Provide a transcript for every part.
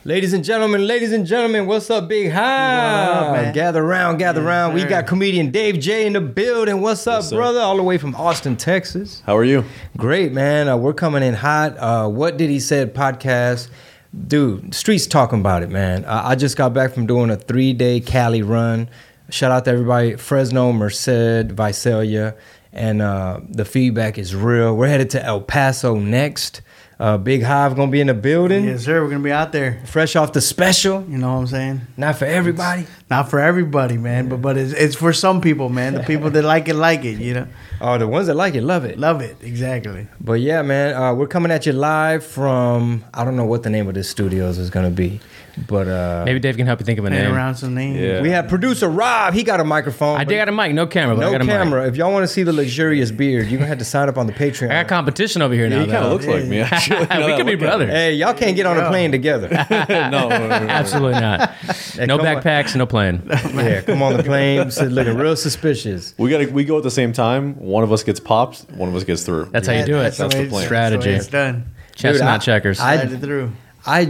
Ladies and gentlemen, what's up, Big Hive? Man? Gather round. Sir. We got comedian Dave J in the building. What's up, brother? All the way from Austin, Texas. How are you? Great, man. We're coming in hot. What Did He Said podcast. Dude, streets talking about it, man. I just got back from doing a 3-day Cali run. Shout out to everybody, Fresno, Merced, Visalia, and the feedback is real. We're headed to El Paso next. Big Hive gonna be in the building. Yes, sir. We're gonna be out there. Fresh off the special. You know what I'm saying? Not for everybody. Not for everybody, man. But it's for some people, man. The people that like it. You know. Oh, the ones that like it, love it. Love it. Exactly. But yeah, man, we're coming at you live from, I don't know what the name of this studios is gonna be, but maybe Dave can help you think of a Playing name. around some names. Yeah. we have producer Rob. He got a microphone. I did got a mic, no camera, but I no got a camera. mic. If y'all want to see the luxurious beard, you're gonna have to sign up on the Patreon. I got competition over here now. He kind of though. looks like me, actually. We could be brothers. Hey, y'all can't get on a plane together. no. Absolutely not. Hey, No come on. backpacks, no plane. Yeah, come on the plane, looking real suspicious. We go at the same time. One of us gets popped. One of us gets through. That's how you do it. That's the plan. Strategy. It's done. Chestnut Dude, checkers. Slide it through. I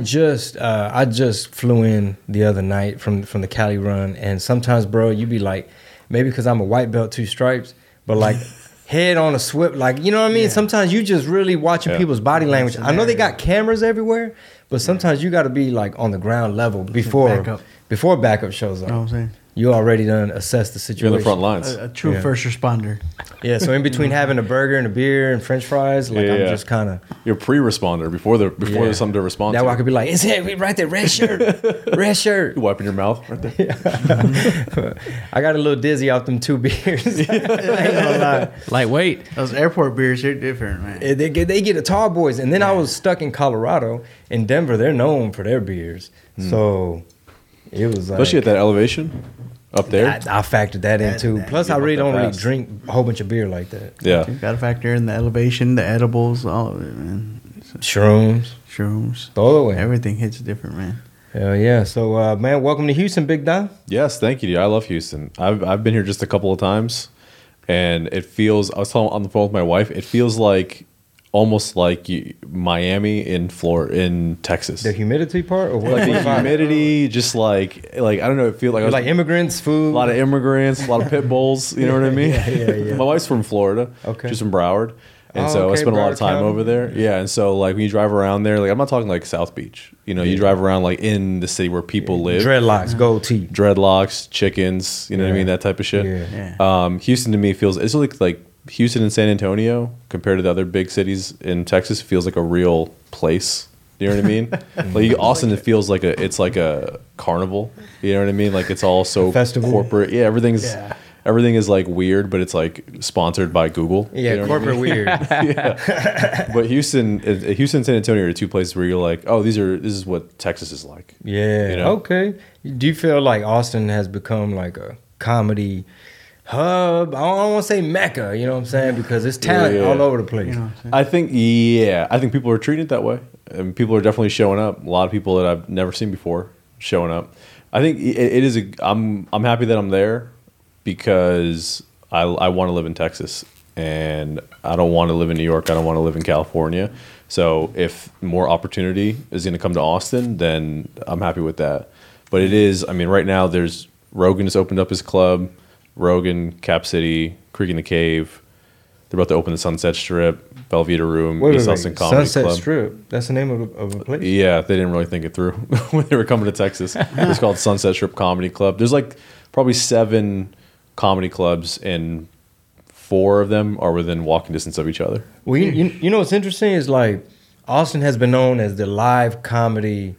just flew in the other night from the Cali run, and sometimes, bro, you be like, maybe because I'm a white belt, 2 stripes, but like head on a swivel, like, you know what I mean? Yeah. Sometimes you just really watching people's body language. I know they got cameras everywhere, but sometimes you got to be like on the ground level before backup shows up. You know what I'm saying? You already done assessed the You're situation. in the front lines. A true Yeah. first responder. Yeah, so in between having a burger and a beer and French fries, like I'm Yeah. just kind of You're a pre-responder before Yeah. there's something to respond that to. way I could be like, it's him right there, red shirt, red shirt. You wiping your mouth right there. I got a little dizzy off them 2 beers. I ain't gonna lie. Lightweight. Those airport beers are different, man. They get the tall boys, and then I was stuck in Colorado. In Denver, they're known for their beers, so it was like, Especially at that elevation up there. I factored that in too. that- Plus, I really that don't really fast. drink a whole bunch of beer like that. Yeah. You got to factor in the elevation, the edibles, all of it, man. Shrooms, Shrooms. throw it away. Everything hits different, man. Hell yeah! So, man, welcome to Houston, Big Don. Yes, thank you, dude. I love Houston. I've been here just a couple of times, and it feels. I was telling on the phone with my wife. It feels like almost like Miami in Florida, in Texas. The humidity part, or what? Like the What about it? humidity, just like I don't know. It feels like I was Like immigrants, food. a lot of immigrants, a lot of pit bulls. You know what I mean? Yeah. My wife's from Florida. Okay. She's from Broward. And Oh, so I okay, spent a lot of Broward time County. over there. Yeah. And so like when you drive around there, like I'm not talking like South Beach. You know, you drive around like in the city where people live. dreadlocks, gold teeth. Dreadlocks, chickens, you know what I Yeah. mean? That type of shit. Yeah. Houston to me feels it's like Houston and San Antonio compared to the other big cities in Texas feels like a real place. You know what I mean? Like Austin, it feels like it's like a carnival. You know what I mean? Like it's all so Festival. corporate. Yeah, everything is like weird, but it's like sponsored by Google. Yeah, You know what I corporate mean? weird. But Houston and San Antonio are 2 places where you're like, oh, this is what Texas is like. Yeah. You know? Okay. Do you feel like Austin has become like a comedy hub? I don't want to say Mecca, you know what I'm saying? Because it's talent Yeah. all over the place. You know what I'm saying? I think people are treating it that way. And people are definitely showing up. A lot of people that I've never seen before showing up. I think it is I'm happy that I'm there because I want to live in Texas and I don't want to live in New York. I don't want to live in California. So if more opportunity is going to come to Austin, then I'm happy with that. But it is, I mean, right now there's Rogan has opened up his club, Rogan, Cap City, Creek in the Cave. They're about to open the Sunset Strip, Belvedere Room, East Austin Comedy Sunset Club. Strip. That's the name of a place? Yeah, they didn't really think it through when they were coming to Texas. It's called Sunset Strip Comedy Club. There's like probably 7 comedy clubs, and 4 of them are within walking distance of each other. Well, you know what's interesting is like Austin has been known as the live comedy,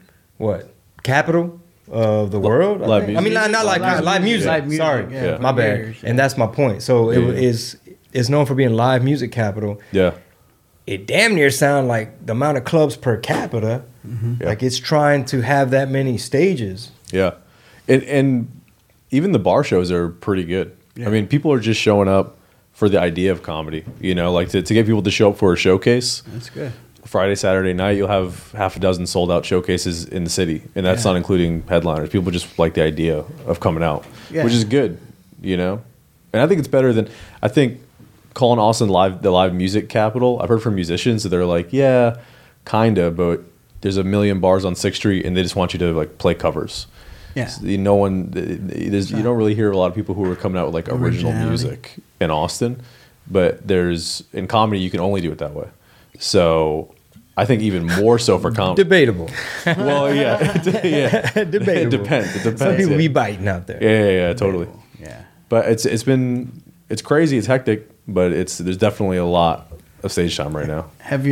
capital of the world? Live I mean, music. not like live music. Live music, Sorry, yeah, my for bad. years, yeah. And that's my point. So it's known for being live music capital. Yeah. It damn near sound like the amount of clubs per capita. Yeah. Like it's trying to have that many stages. Yeah. And even the bar shows are pretty good. Yeah. I mean, people are just showing up for the idea of comedy, you know, like to get people to show up for a showcase. That's good. Friday, Saturday night, you'll have half a dozen sold out showcases in the city. And that's not including headliners. People just like the idea of coming out, which is good, you know? And I think it's better than, I think calling Austin the live music capital, I've heard from musicians that they're like, yeah, kind of, but there's a million bars on 6th Street, and they just want you to like play covers. Yeah. So, you don't really hear a lot of people who are coming out with like original Originality. music in Austin, but in comedy you can only do it that way. So I think even more so for comedy. Debatable. Well, yeah, yeah. Debatable. It depends. Some people yeah. be biting out there. Yeah, totally. Yeah. But it's crazy. It's hectic, but there's definitely a lot of stage time right now. Have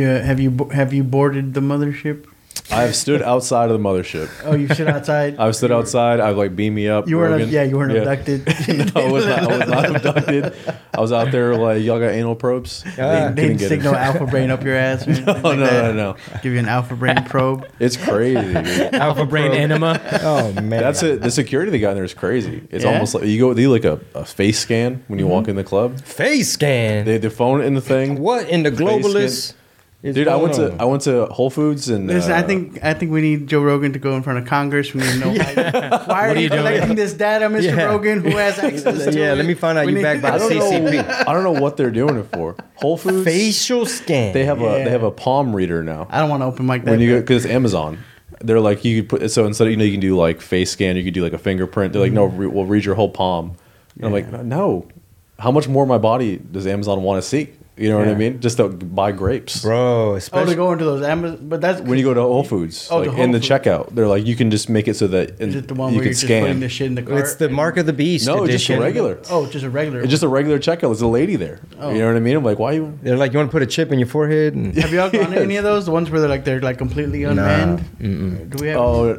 you boarded the mothership? I've stood outside of the mothership. Oh, you sit outside. I've stood outside. I've like beamed me up. You weren't. Rogan. You weren't abducted. No, I was not abducted. I was out there like, y'all got anal probes? They Couldn't didn't get stick it. no alpha brain up your ass. Or anything like no, that? no. Give you an alpha brain probe. It's crazy. Dude. Alpha brain enema. Oh man, That's it. The security they got in there is crazy. It's Yeah? almost like they do like a face scan when you walk in the club. face scan. They phone in the thing. What in the Face globalists? is Dude, I going went on? to Whole Foods and Listen, I think we need Joe Rogan to go in front of Congress. We need to know why are are you you doing? collecting this data, Mr. Yeah. Rogan? Who has access to it? Yeah, let me find out We you need- backed by I the don't know. CCP. I don't know what they're doing it for. Whole Foods. Facial scan. They have Yeah. they have a palm reader now. I don't want to open mic that. When you go, because it's Amazon, they're like you could put so instead of you can do like face scan, you could do like a fingerprint. They're like no, we'll read your whole palm. And I'm like no, how much more of my body does Amazon want to see? You know what I Yeah. mean? Just to buy grapes. bro. Oh, Especially to go into those Amazon, but that's When you go to Whole Foods, Oh, like to Whole in the Foods. checkout, they're like you can just make it so that Is it the one you where can you're just putting scan. the shit in the cart? it's the mark of the beast No, just a edition. regular. Oh, just a regular. It's just a regular checkout. There's a lady there. Oh. You know what I mean? I'm like, why you? They're like, you want to put a chip in your forehead? And Have y'all gone to any of those? The ones where they're like completely unmanned? Do we have?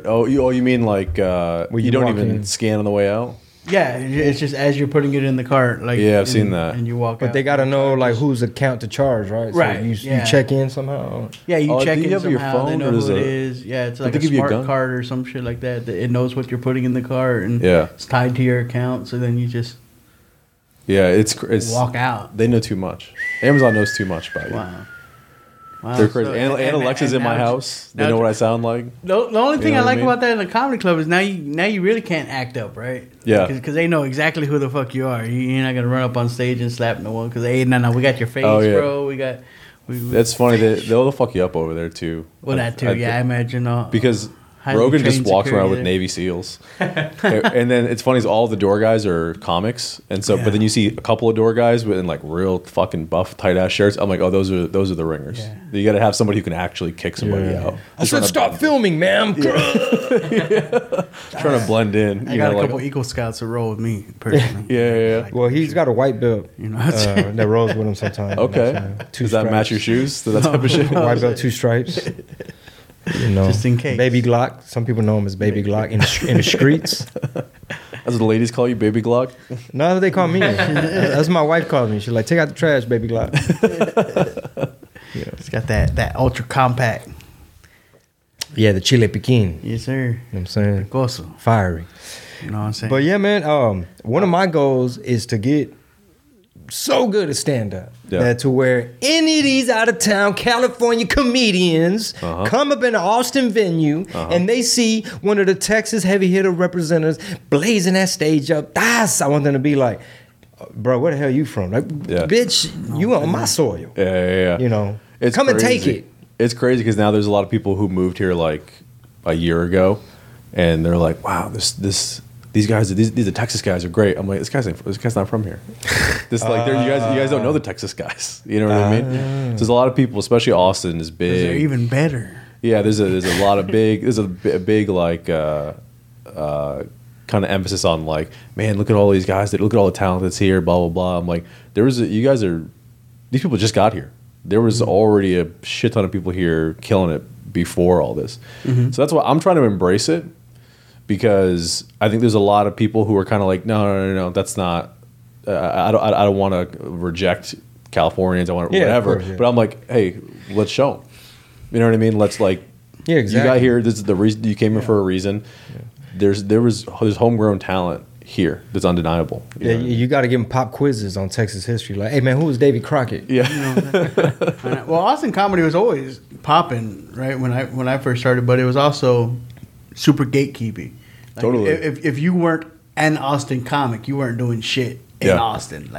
You mean like you you don't walk even in. scan on the way out? Yeah, it's just as you're putting it in the cart. Like Yeah, I've seen that. And you walk but out. they got to know like whose account to charge, right? Right, So you yeah. check in somehow. Yeah, you Oh, check do in you have your somehow. They phone, know or who is it it- is. Yeah, it's Did like they a give you a smart gun? card or some shit like that. It knows what you're putting in the cart, and Yeah. it's tied to your account. So then you just Yeah, it's walk out. They know too much. Amazon knows too much about you. Wow. Wow. They're crazy. So- and Alexa's in my now- house. They now- know what I sound like. The only thing know I what I like mean? about that in the comedy club is now you really can't act up, right? Yeah. Because they know exactly who the fuck you are. You're not gonna run up on stage and slap no one. Because hey, no, we got your face, Oh, yeah. bro. We That's funny. They'll fuck you up over there too. well that too. I imagine. Because highly Rogan just trained walks around with security there. Navy SEALs, and then it's funny is all the door guys are comics, and so Yeah. but then you see a couple of door guys with in like real fucking buff tight ass shirts. I'm like, oh, those are the ringers. Yeah. You got to have somebody who can actually kick somebody Yeah. out. I said, stop filming, ma'am. Trying to blend in. I you got know, a like- couple Eagle Scouts that roll with me personally. Yeah. Well, he's got a white belt You know what I'm saying? that rolls with him sometimes. Okay. Two Does that match your stripes. shoes? That type of shit. White belt, 2 stripes. You know, Just in case. Baby Glock. Some people know him as Baby Glock in the streets. That's what the ladies call you, Baby Glock. No, they call me. That's what my wife calls me. She's like, take out the trash, Baby Glock. It's got that ultra compact. Yeah, the Chile Piquin. You know Yes, sir. what I'm saying? Goso. Fiery. You know what I'm saying? But yeah, man, one of my goals is to get so good at stand up Yeah. that to where any of these out of town California comedians come up in an Austin venue and they see one of the Texas heavy hitter representatives blazing that stage up. I want them to be like, bro, where the hell you from? Like, Yeah. bitch, you on my soil. Yeah. You know, It's come and crazy. take it. It's crazy because now there's a lot of people who moved here like a year ago, and they're like, "Wow, these guys, these Texas guys are great." I'm like, "This guy's not from here." This like, you guys don't know the Texas guys. You know what I mean? So there's a lot of people, especially Austin, is big. they're even better. Yeah, there's a lot of big. There's a big like kind of emphasis on like, man, look at all these guys. Look at all the talent that's here. Blah blah blah. I'm like, these people just got here. There was already a shit ton of people here killing it before all this. So that's why I'm trying to embrace it, because I think there's a lot of people who are kind of like, no, that's not. I don't want to reject Californians. I want Yeah, of whatever. course, yeah. But I'm like, hey, let's show 'em. You know what I mean? Let's like. Yeah, exactly. You got here. This is the reason you came here for a reason. There's homegrown talent here that's undeniable. Yeah, you got to give them pop quizzes on Texas history. Like, hey man, who was Davy Crockett? Yeah. Well, Austin comedy was always popping, right? When I first started, but it was also super gatekeeping. Like, Totally. If you weren't an Austin comic, you weren't doing shit in Yeah. Austin. Like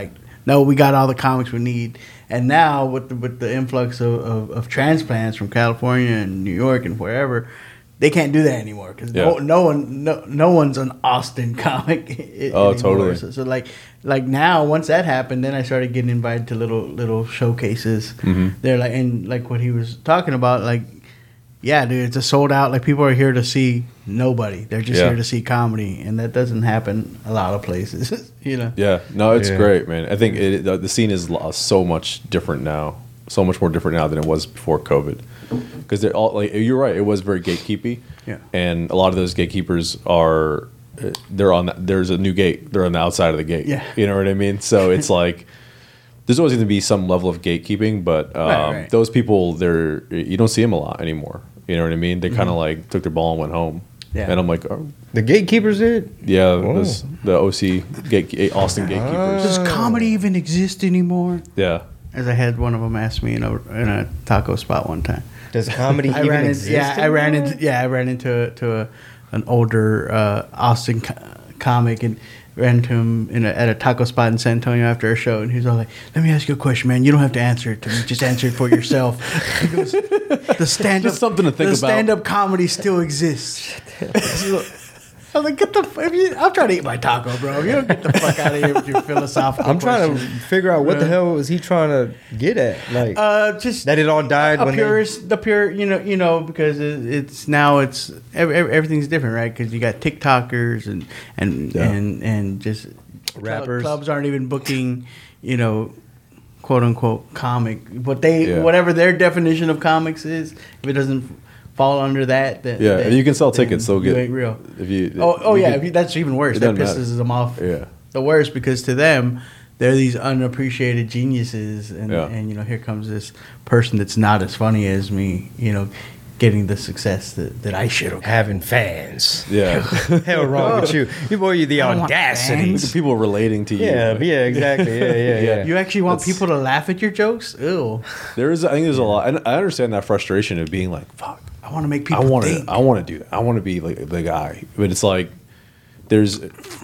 no, we got all the comics we need. And now with the influx of transplants from California and New York and wherever, they can't do that anymore because no one's an Austin comic. Anymore. Totally. So like now, once that happened, then I started getting invited to little showcases. They're like, and like what he was talking about, like, yeah, dude, it's a sold out. Like, people are here to see nobody. They're just here to see comedy, and that doesn't happen a lot of places, you know. Yeah, no, it's great, man. I think the scene is so much different now, so much more different now than it was before COVID. Because they're all like, you're right, it was very gatekeepy. Yeah, and a lot of those gatekeepers are there's a new gate. They're on the outside of the gate. Yeah, you know what I mean. So it's like there's always going to be some level of gatekeeping, but right. those people, you don't see them a lot anymore. You know what I mean? They kind of like took their ball and went home. Yeah. And I'm like, oh. The gatekeepers did? Yeah, the OC Austin gatekeepers. Does comedy even exist anymore? Yeah. As I had one of them ask me in a taco spot one time. Does comedy even exist? I ran into an older Austin comic and ran into him at a taco spot in San Antonio after a show, and he was all like, "Let me ask you a question, man. You don't have to answer it to me. Just answer it for yourself." He goes, "The stand-up, just something to think about. Stand-up comedy still exists." I was like, "Get the! I'm trying to eat my taco, bro. If you don't get the fuck out of here with your philosophical." I'm trying to questions. figure out what the hell was he trying to get at? Like, just that it all died when the pure, you know, because it's now everything's different, right? Because you got TikTokers and just rappers. Clubs aren't even booking, you know, quote unquote comic, but whatever their definition of comics is, if it doesn't fall under that, if you can sell tickets, they'll get. You ain't real. If you, that's even worse. That pisses them off. Yeah. The worst, because to them, they're these unappreciated geniuses, and you know, here comes this person that's not as funny as me, you know, getting the success that I should have. having fans. Yeah. Hell wrong with you. You boy, you the I don't want audacity. fans. People relating to you. Yeah, exactly. Yeah. You actually want people to laugh at your jokes? Ew. I think there's a lot, and I understand that frustration of being like, fuck. I want to make people think. I want to do that. I want to be like the guy. But it's like, there's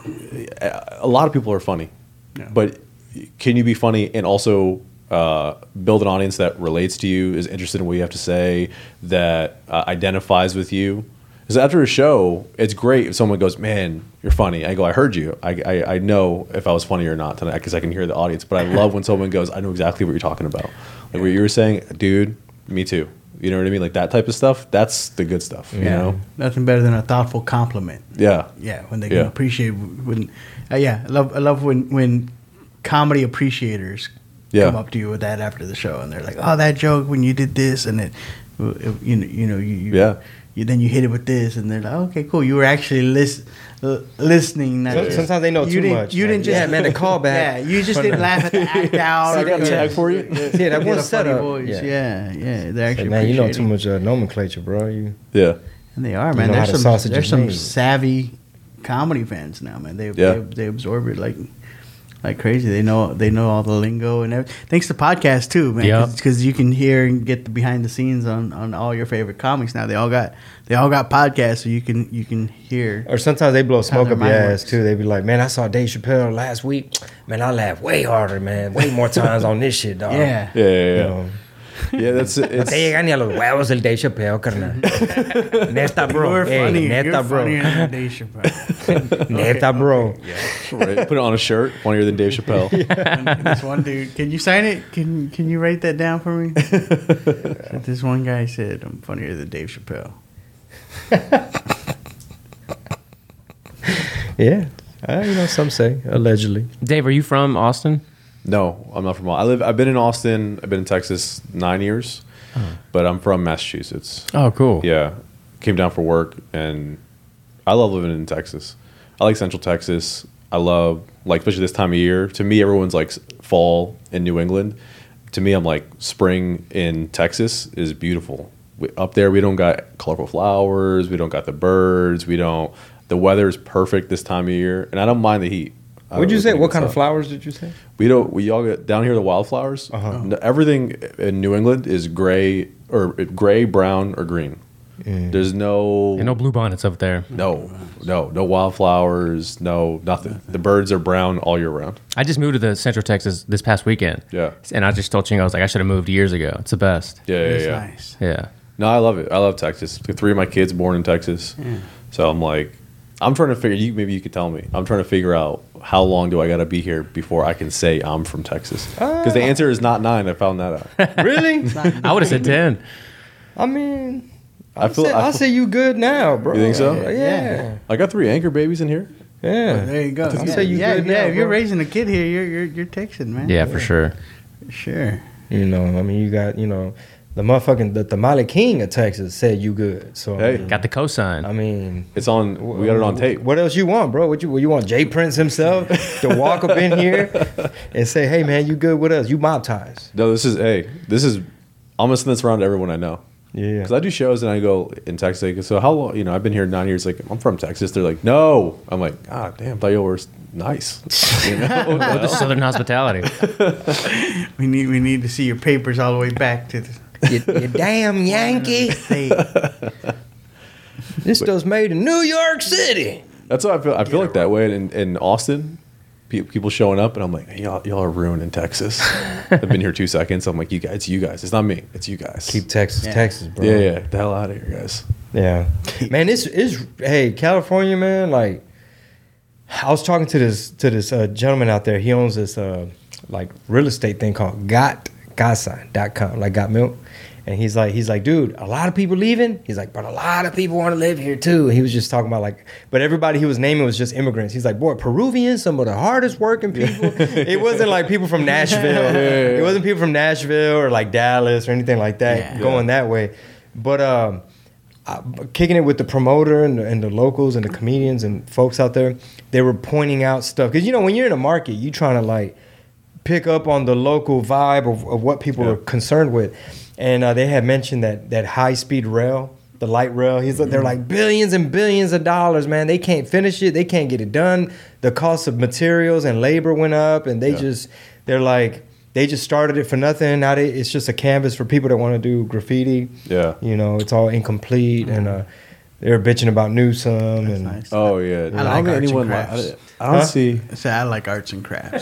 a lot of people are funny, but can you be funny and also build an audience that relates to you, is interested in what you have to say, that identifies with you? Because after a show, it's great if someone goes, "Man, you're funny." I go, "I heard you. I know if I was funny or not tonight because I can hear the audience." But I love when someone goes, "I know exactly what you're talking about." Like what you were saying, dude. Me too. You know what I mean? Like that type of stuff. That's the good stuff. You know, nothing better than a thoughtful compliment. Yeah. When they can appreciate. When I love when comedy appreciators come up to you with that after the show, and they're like, "Oh, that joke when you did this," and it you then you hit it with this, and they're like, "Okay, cool. You were actually listening." Sometimes they know too much. You didn't just the callback. Yeah, you just didn't laugh at the act out. I got a tag for you. Yeah, that one setup. Yeah. They're actually. Man, you know too much nomenclature, bro. And they are, man. There's some savvy comedy fans now, man. They absorb it like crazy. They know all the lingo and everything. Thanks to podcasts too, man. Because you can hear and get the behind the scenes on all your favorite comics now. They all got podcasts, so you can hear. Or sometimes they blow smoke their up your mind ass works. too. They be like, "Man, I saw Dave Chappelle last week. Man, I laughed way harder, man. Way more times on this shit, dog." Yeah. You know. Yeah, that's it. Te llegan a los huevos el Dave Chappelle, carnal. Neta, bro. You're funny. Neta, You're bro. funnier than Dave Chappelle. Neta, bro. Right. Put it on a shirt. Funnier than Dave Chappelle. This one dude, can you sign it? Can you write that down for me? This one guy said, "I'm funnier than Dave Chappelle." Yeah. Some say, allegedly. Dave, are you from Austin? No, I'm not from Austin. I've been in Austin. I've been in Texas 9 years, but I'm from Massachusetts. Oh, cool. Yeah, came down for work, and I love living in Texas. I like Central Texas. I love, like, especially this time of year. To me, everyone's like fall in New England. To me, I'm like spring in Texas is beautiful. Up there, we don't got colorful flowers. We don't got the birds. The weather is perfect this time of year, and I don't mind the heat. What'd you say? What kind of flowers did you say? We all get down here, the wildflowers. Everything in New England is gray, brown, or green. There's no blue bonnets up there. No wildflowers, no nothing. The birds are brown all year round. I just moved to the Central Texas this past weekend. Yeah. And I just told Chingo, I was like, I should have moved years ago. It's the best. Yeah. Nice. Yeah. No, I love it. I love Texas. 3 of my kids born in Texas. Yeah. So I'm like, I'm trying to figure. Maybe you could tell me. I'm trying to figure out how long do I got to be here before I can say I'm from Texas? Because the answer is not 9. I found that out. Really? I would have said 10. I mean, I say you good now, bro. You think so? Yeah. I got 3 anchor babies in here. Yeah. Well, there you go. I say you good now, if you're bro. raising a kid here, you're Texan, man. Yeah, for sure. Sure. You know, I mean, you got, the motherfucking the Tamale King of Texas said you good. So Hey. I mean, Got the cosign. I mean, It's on. We got it on tape. What else you want, bro? What you want? Jay Prince himself to walk up in here and say, "Hey, man, you good with us? You mob ties." No, this is. I'm gonna send this around to everyone I know. Yeah. Because I do shows and I go in Texas. Like, so how long? I've been here 9 years. Like, I'm from Texas. They're like, no. I'm like, God damn, thought you were nice. With the Southern hospitality. We need to see your papers all the way back to the You damn Yankee. state. This stuff's made in New York City. That's what I feel. I feel like that way in Austin. People showing up and I'm like, hey, y'all are ruining Texas. I've been here 2 seconds. I'm like, you guys. It's not me. It's you guys. Keep Texas, Texas, bro. Yeah. The hell out of here, guys. Yeah. Man, this is hey, California, man, like I was talking to this gentleman out there. He owns this like real estate thing called Gasa.com, like Got Milk. And he's like, dude, a lot of people leaving. He's like, but a lot of people want to live here too. He was just talking about like, but everybody he was naming was just immigrants. He's like, boy, Peruvians, some of the hardest working people. It wasn't like people from Nashville. It wasn't people from Nashville or like Dallas or anything like that going that way. But kicking it with the promoter and the locals and the comedians and folks out there, they were pointing out stuff. Because, when you're in a market, you're trying to like pick up on the local vibe of what people are concerned with. And they had mentioned that high-speed rail, the light rail. They're like billions and billions of dollars, man. They can't finish it. They can't get it done. The cost of materials and labor went up, and they just started it for nothing. Now it's just a canvas for people that want to do graffiti. Yeah. It's all incomplete, and they're bitching about Newsom. That's and nice. Oh yeah. I like arts and crafts. I don't see. I like arts and crafts.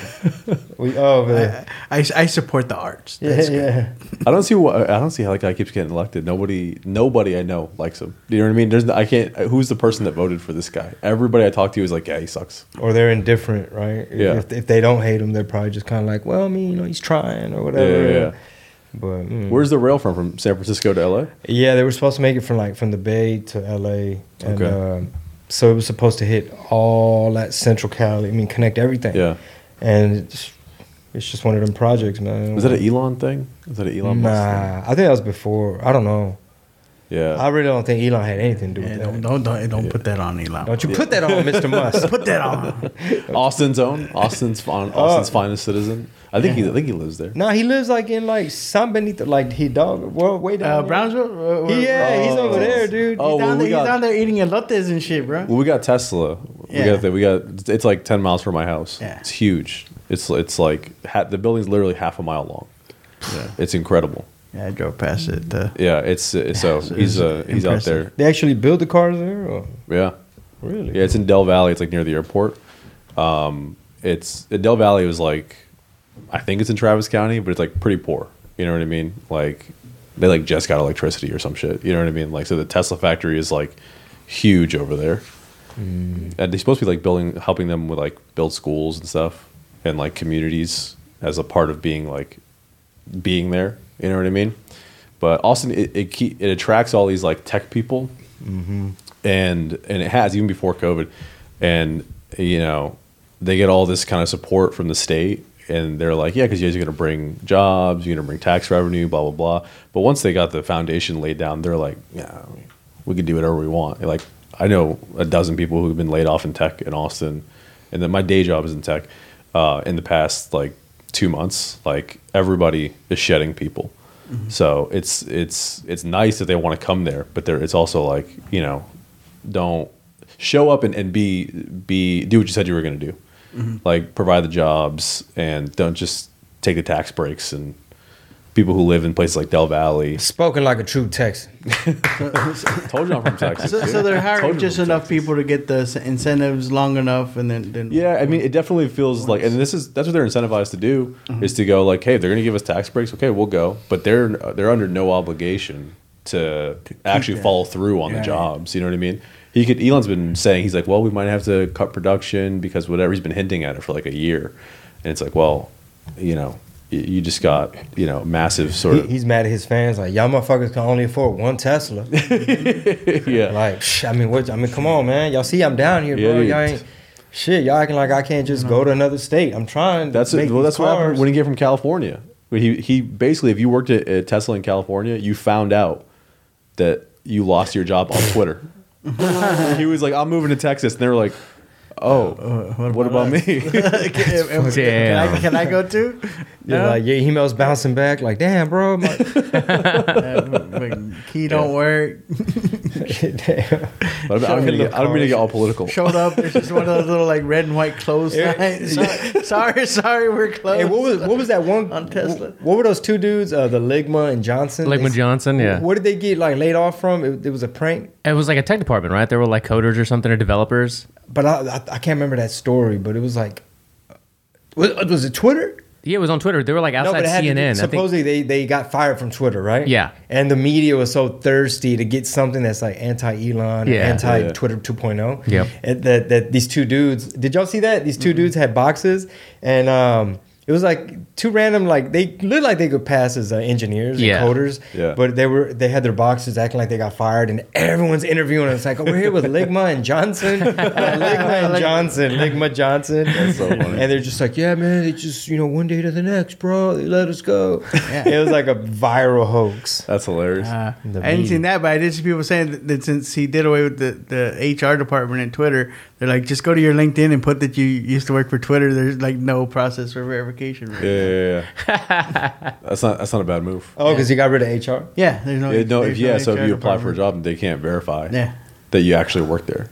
I support the arts. That's good. I don't see how that guy keeps getting elected. Nobody I know likes him. You know what I mean? Who's the person that voted for this guy? Everybody I talk to is like, yeah, he sucks. Or they're indifferent, right? Yeah. If they don't hate him, they're probably just kind of like, well, I mean, he's trying or whatever. Yeah. But where's the rail from San Francisco to LA? Yeah, they were supposed to make it from the Bay to LA, and Okay. so it was supposed to hit all that Central Cali. I mean, connect everything. Yeah. And it's just one of them projects, man. Was that an Elon thing? Was that an Elon Musk thing? Nah, I think that was before. I don't know. Yeah. I really don't think Elon had anything to do with that. Don't put that on Elon. Don't you put that on Mr. Musk? Put that on. Austin's finest citizen. I think he lives there. No, he lives like in like San Benito, like he dog. Well, way down there. Brownsville. He's over there, dude. He's down there eating elotes and shit, bro. Well, we got Tesla. We got. It's like 10 miles from my house. Yeah. It's huge. It's like the building's literally half a mile long. Yeah. It's incredible. Yeah, I drove past it. Yeah, it's so he's out there. They actually build the cars there. Or? Yeah. Really? Yeah, it's in Del Valley. It's like near the airport. Del Valley was like, I think it's in Travis County, but it's like pretty poor. You know what I mean? Like they like just got electricity or some shit. You know what I mean? Like so the Tesla factory is like huge over there. And they're supposed to be like helping them with like build schools and stuff and like communities as a part of being there. You know what I mean? But Austin, it attracts all these like tech people, and it has even before COVID, and they get all this kind of support from the state, and they're like, yeah, because you guys are going to bring jobs, you're going to bring tax revenue, blah blah blah. But once they got the foundation laid down, they're like, yeah, we can do whatever we want. Like I know a dozen people who've been laid off in tech in Austin, and then my day job is in tech. In the past like 2 months, like everybody is shedding people. So it's nice that they want to come there, but it's also like, don't show up and do what you said you were going to do. Like provide the jobs and don't just take the tax breaks and people who live in places like Del Valley. Spoken like a true Texan. Told you I'm from Texas. So they're hiring just enough people to get the incentives long enough, and then yeah, I mean, it definitely feels like, and that's what they're incentivized to do, is to go like, hey, they're going to give us tax breaks, okay, we'll go, but they're under no obligation to actually follow through on the jobs. You know what I mean? Elon's been saying, he's like, well, we might have to cut production because whatever. He's been hinting at it for like a year, and it's like, well, you just got massive sort of. He's mad at his fans, like, y'all motherfuckers can only afford one Tesla. Yeah, like, come on, man, y'all see I'm down here, bro. Y'all ain't shit. Y'all acting like I can't just go to another state. I'm trying. That's what happened when he came from California. He basically, if you worked at Tesla in California, you found out that you lost your job on Twitter. He was like, I'm moving to Texas, and they were like, oh, what about me? Can I go too? Yeah, like your emails bouncing back, like, damn, bro. Key don't work. Damn. But I don't mean to get all political. Showed up. It's just one of those little like red and white closed signs. Sorry, we're closed. Hey, what was that one on Tesla? What were those two dudes? The Ligma and Johnson. Ligma Johnson, yeah. What did they get like laid off from? It was a prank. It was like a tech department, right? They were like coders or something, or developers. But I can't remember that story. But it was like, was it Twitter? Yeah, it was on Twitter. They were like outside CNN. Supposedly they got fired from Twitter, right? Yeah. And the media was so thirsty to get something that's like anti-Elon, anti-Twitter 2.0. Yep. And that these two dudes, did y'all see that? These two dudes had boxes, and it was like two random, like they looked like they could pass as engineers and coders. Yeah. But they had their boxes acting like they got fired, and everyone's interviewing. It's like, oh, we're here with Ligma and Johnson. Ligma Johnson. That's so funny. And they're just like, yeah, man, they just, one day to the next, bro. They let us go. Yeah. It was like a viral hoax. That's hilarious. I didn't see that, but I did see people saying that since he did away with the HR department in Twitter, they're like, just go to your LinkedIn and put that you used to work for Twitter. There's like no process for verification. Right? Yeah. That's not a bad move. Oh, because he got rid of HR? Yeah, there's no. If you apply for a job and they can't verify that you actually work there.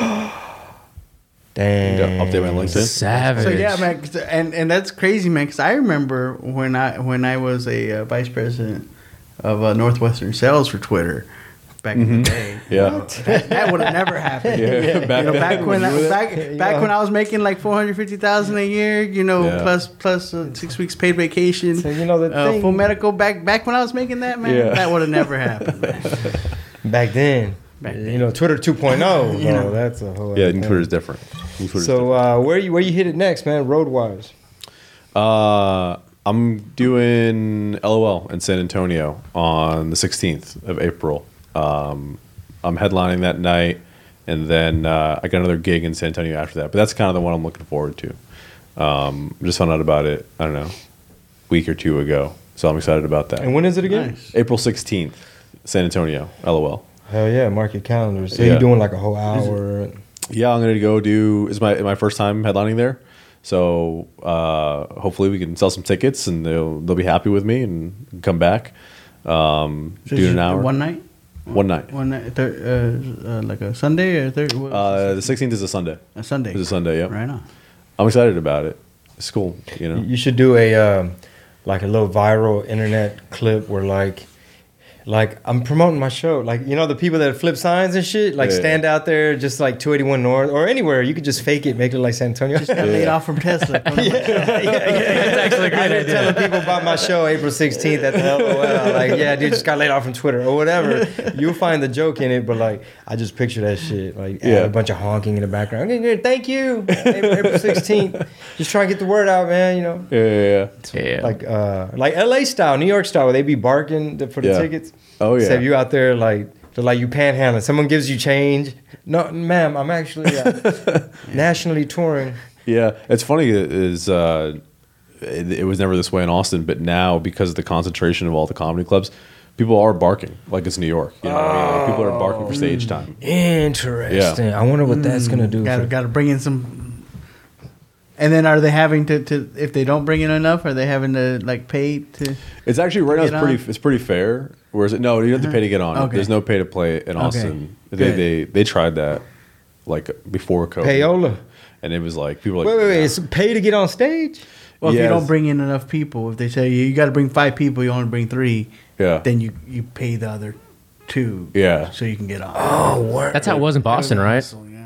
Damn. Update my LinkedIn. Savage. So yeah, man, and that's crazy, man. Because I remember when I was a vice president of Northwestern Sales for Twitter. Back in the day, that would have never happened. Back when I was making like $450,000 a year, plus 6 weeks paid vacation, so the full medical. Back when I was making that, man, that would have never happened. Man. Back then, Twitter 2.0. That's a whole. Yeah, Twitter's different. So where you hit it next, man? Road wise. I'm doing LOL in San Antonio on the 16th of April. I'm headlining that night, and then I got another gig in San Antonio after that. But that's kind of the one I'm looking forward to. Just found out about it, I don't know, a week or two ago. So I'm excited about that. And when is it again? Nice. April 16th, San Antonio, LOL. Hell yeah, mark your calendars. So you're doing like a whole hour. Yeah, I'm going to go it's my first time headlining there. So hopefully we can sell some tickets, and they'll be happy with me and come back. Do an hour. One night? One night. Like a Sunday or Thursday? The 16th is a Sunday. A Sunday. It's a Sunday, yeah. Right on. I'm excited about it. It's cool, You should do a like a little viral internet clip where like I'm promoting my show. Like, the people that flip signs and shit, stand out there just like 281 North or anywhere. You could just fake it, make it look like San Antonio. Just got laid off from Tesla. That's actually a great idea. Telling people about my show April 16th at the LOL. Like, yeah, dude, just got laid off from Twitter or whatever. You'll find the joke in it, but like, I just picture that shit. Like, a bunch of honking in the background. Okay, good. Thank you. April 16th. Just try to get the word out, man, Yeah. Like LA style, New York style, where they be barking for the tickets. Oh, yeah. So you out there they're like you panhandling. Someone gives you change. No, ma'am, I'm actually nationally touring. Yeah, it's funny is it was never this way in Austin, but now because of the concentration of all the comedy clubs, people are barking like it's New York. What I mean? People are barking for stage time. Interesting. Yeah. I wonder what that's gonna do. Got to bring in some. And then are they having to if they don't bring in enough, are they having to like pay to? It's actually right now it's pretty fair. Whereas no, you don't have to pay to get on. Okay. There's no pay to play in Austin. They tried that like before COVID. Payola. And it was like people were like wait, it's pay to get on stage? Well, if you don't bring in enough people, if they say you got to bring 5 people, you only bring 3. Yeah. Then you pay the other 2. Yeah. So you can get on. Oh, word. That's how it was in Boston, right?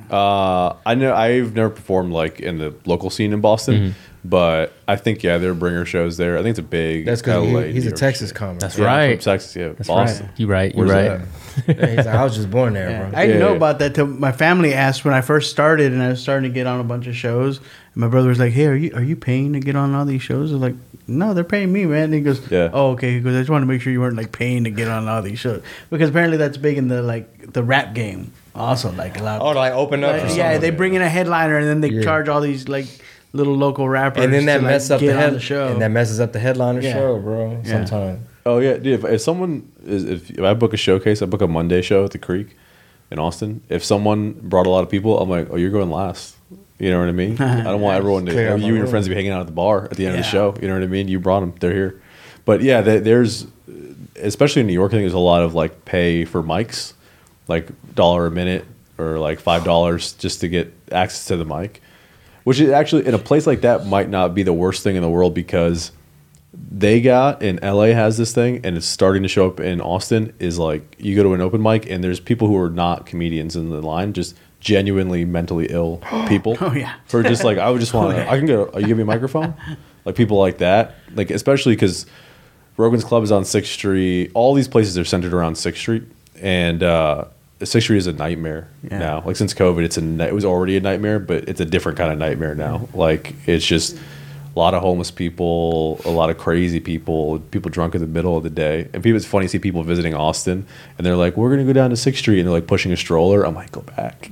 I know I've never performed like in the local scene in Boston, but I think there are bringer shows there. I think it's a big. That's because he's a Texas comic. That's right. From Texas, That's Boston. Right. You're right. Where's Right. Yeah, he's like, I was just born there, bro. I didn't know about that till my family asked when I first started, and I was starting to get on a bunch of shows. And my brother was like, "Hey, are you paying to get on all these shows?" I was like, "No, they're paying me, man." And he goes, "Oh, okay." He goes, "I just want to make sure you weren't like paying to get on all these shows because apparently that's big in the rap game. Also, like a lot. Oh, like open up. Yeah, they bring in a headliner and then they charge all these like little local rappers, and then that messes up the show, and that messes up the headliner show, bro. Sometimes. Oh yeah, dude. If someone if I book a showcase, I book a Monday show at the Creek in Austin. If someone brought a lot of people, I'm like, oh, you're going last. You know what I mean? I don't want everyone to. You and your friends to be hanging out at the bar at the end of the show. You know what I mean? You brought them; they're here. But yeah, there's especially in New York. I think there's a lot of like pay for mics, like $1 a minute or like $5 just to get access to the mic. Which is actually in a place like that might not be the worst thing in the world because they got in LA has this thing and it's starting to show up in Austin is like you go to an open mic and there's people who are not comedians in the line, just genuinely mentally ill people. Oh yeah. For just like I would just want to I can go you give me a microphone? Like people like that. Like especially because Rogan's Club is on 6th Street. All these places are centered around 6th Street and 6th Street is a nightmare now. Like since COVID, it was already a nightmare, but it's a different kind of nightmare now. Like it's just a lot of homeless people, a lot of crazy people drunk in the middle of the day. And it's funny to see people visiting Austin, and they're like, "We're gonna go down to 6th Street," and they're like pushing a stroller. I'm like, "Go back."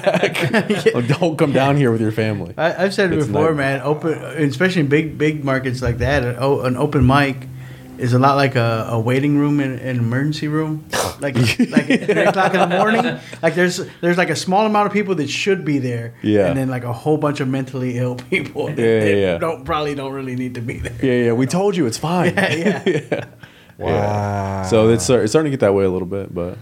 Like, don't come down here with your family. I've said it before, man. Open, especially in big markets like that, an open mic is a lot like a waiting room in an emergency room, like at 3 o'clock in the morning. Like there's like a small amount of people that should be there, and then like a whole bunch of mentally ill people that probably don't really need to be there. Yeah. We told you it's fine. Yeah. Wow. So it's starting to get that way a little bit, but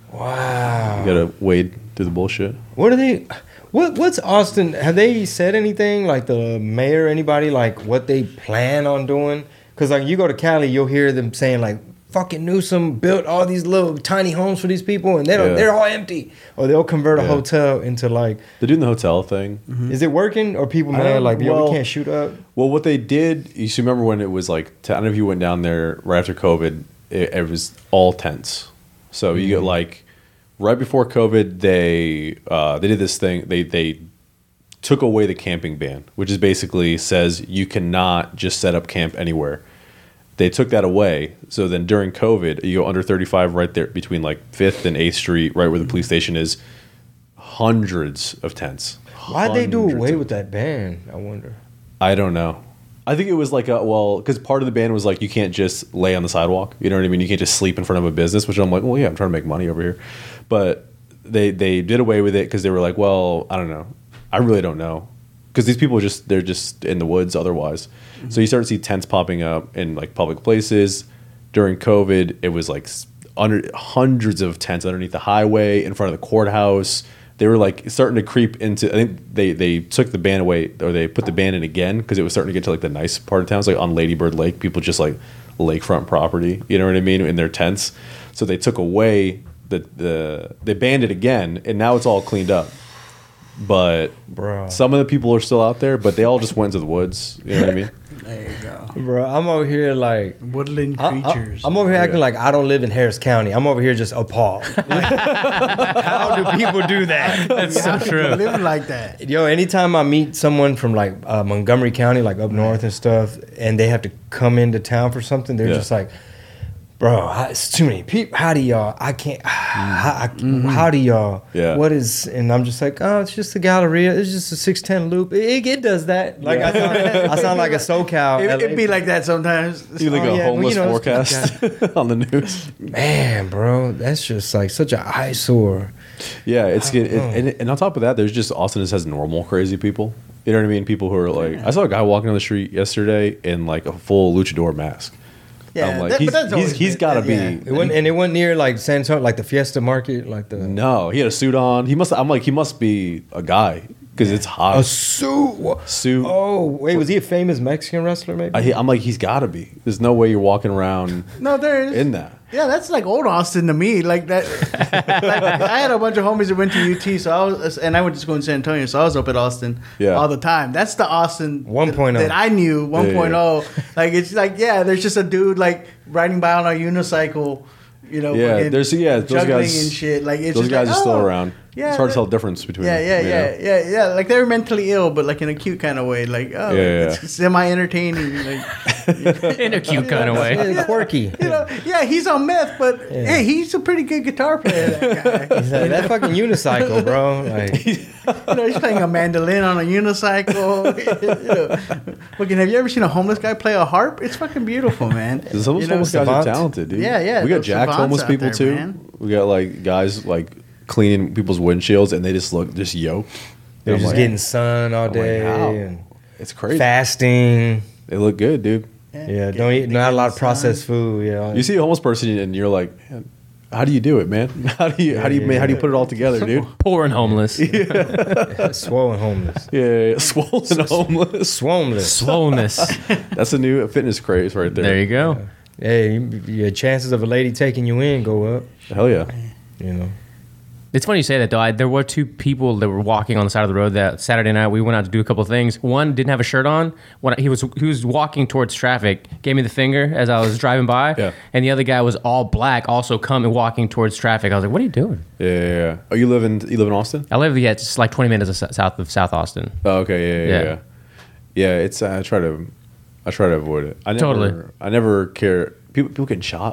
wow, you gotta wade through the bullshit. What are they? What's Austin? Have they said anything like the mayor, anybody like what they plan on doing? Because like you go to Cali, you'll hear them saying like, "Fucking Newsom built all these little tiny homes for these people, and they're all empty." Or they'll convert a hotel into like they're doing the hotel thing. Mm-hmm. Is it working? Or people mad like, "Yo, we can't shoot up"? Well, what they did, you should remember when it was like I don't know if you went down there right after COVID. It was all tents. So you get like right before COVID, they did this thing. They took away the camping ban, which is basically says you cannot just set up camp anywhere. They took that away. So then during COVID, you go under 35 right there between like 5th and 8th Street, right where the police station is, hundreds of tents. Why'd they do away with that ban, I wonder? I don't know. I think it was like because part of the ban was like you can't just lay on the sidewalk. You know what I mean? You can't just sleep in front of a business, which I'm like, well, yeah, I'm trying to make money over here. But they did away with it because they were like, well, I don't know. I really don't know. Because these people they're just in the woods otherwise. Mm-hmm. So you start to see tents popping up in like public places. During COVID, it was like hundreds of tents underneath the highway, in front of the courthouse. They were like starting to creep into. I think they took the ban away, or they put the ban in again because it was starting to get to like the nice part of town. It's like on Lady Bird Lake, people just like lakefront property. You know what I mean? In their tents. So they took away they banned it again, and now it's all cleaned up. But some of the people are still out there, but they all just went to the woods. You know what I mean? There you go. Bro, I'm over here like woodland creatures. I'm over here acting like I don't live in Harris County. I'm over here just appalled. Like, how do people do that? That's so true. Living like that. Yo, anytime I meet someone from like Montgomery County, like up north and stuff, and they have to come into town for something, they're just like, "Bro, it's too many people. How do y'all? I can't. How do y'all? Yeah. What is?" And I'm just like, "Oh, it's just a Galleria. It's just a 610 loop. It does that. Like I sound like a SoCal. It'd be like that sometimes. You like a homeless forecast on the news. Man, bro, that's just like such an eyesore. Yeah, and on top of that, there's just Austin just has normal crazy people. You know what I mean? People who are like, I saw a guy walking on the street yesterday in like a full luchador mask. Yeah, I'm like, he's got to be. It wasn't near like San Antonio, like the Fiesta Market, like the. No, he had a suit on. He must be a guy because it's hot. A Sue. Oh, wait, was he a famous Mexican wrestler? Maybe. I'm like, he's got to be. There's no way you're walking around. No, there is in that. Yeah, that's like old Austin to me. Like that. Like, I had a bunch of homies that went to UT, I went to school in San Antonio, so I was up at Austin all the time. That's the Austin 1.0 that I knew. 1.0. Like it's like there's just a dude like riding by on a unicycle. You know, those guys and shit. Like it's those guys are still around. Yeah, it's hard to tell the difference between them. Yeah. Like they're mentally ill, but like in a cute kind of way. Like it's semi-entertaining. Like in a cute kind of way, quirky. He's on meth, but hey, he's a pretty good guitar player. That guy. He's like, that fucking unicycle, bro. Like, he's playing a mandolin on a unicycle. Have you ever seen a homeless guy play a harp? It's fucking beautiful, man. Some homeless guys are talented, dude. Yeah. We got jacked homeless people there, too. Man. We got like guys like cleaning people's windshields, and they just look just yoked. They're just getting sun all day. And it's crazy. Fasting. They look good, dude. Yeah, don't eat not a lot of processed food. You see a homeless person, and you're like, man, how do you do it, man? How do you put it all together, dude? Poor and homeless. Swollen homeless. Yeah, swollen homeless. Swollenness. That's a new fitness craze right there. There you go. Hey, your chances of a lady taking you in go up. Hell yeah. You know. It's funny you say that, though. There were two people that were walking on the side of the road that Saturday night. We went out to do a couple of things. One didn't have a shirt on. He was walking towards traffic, gave me the finger as I was driving by. Yeah. And the other guy was all black, also walking towards traffic. I was like, "What are you doing?" Yeah. Oh, you live in Austin? I live just like 20 minutes south of South Austin. Oh, okay. Yeah. Yeah, it's I try to avoid it. I never care. People getting shot.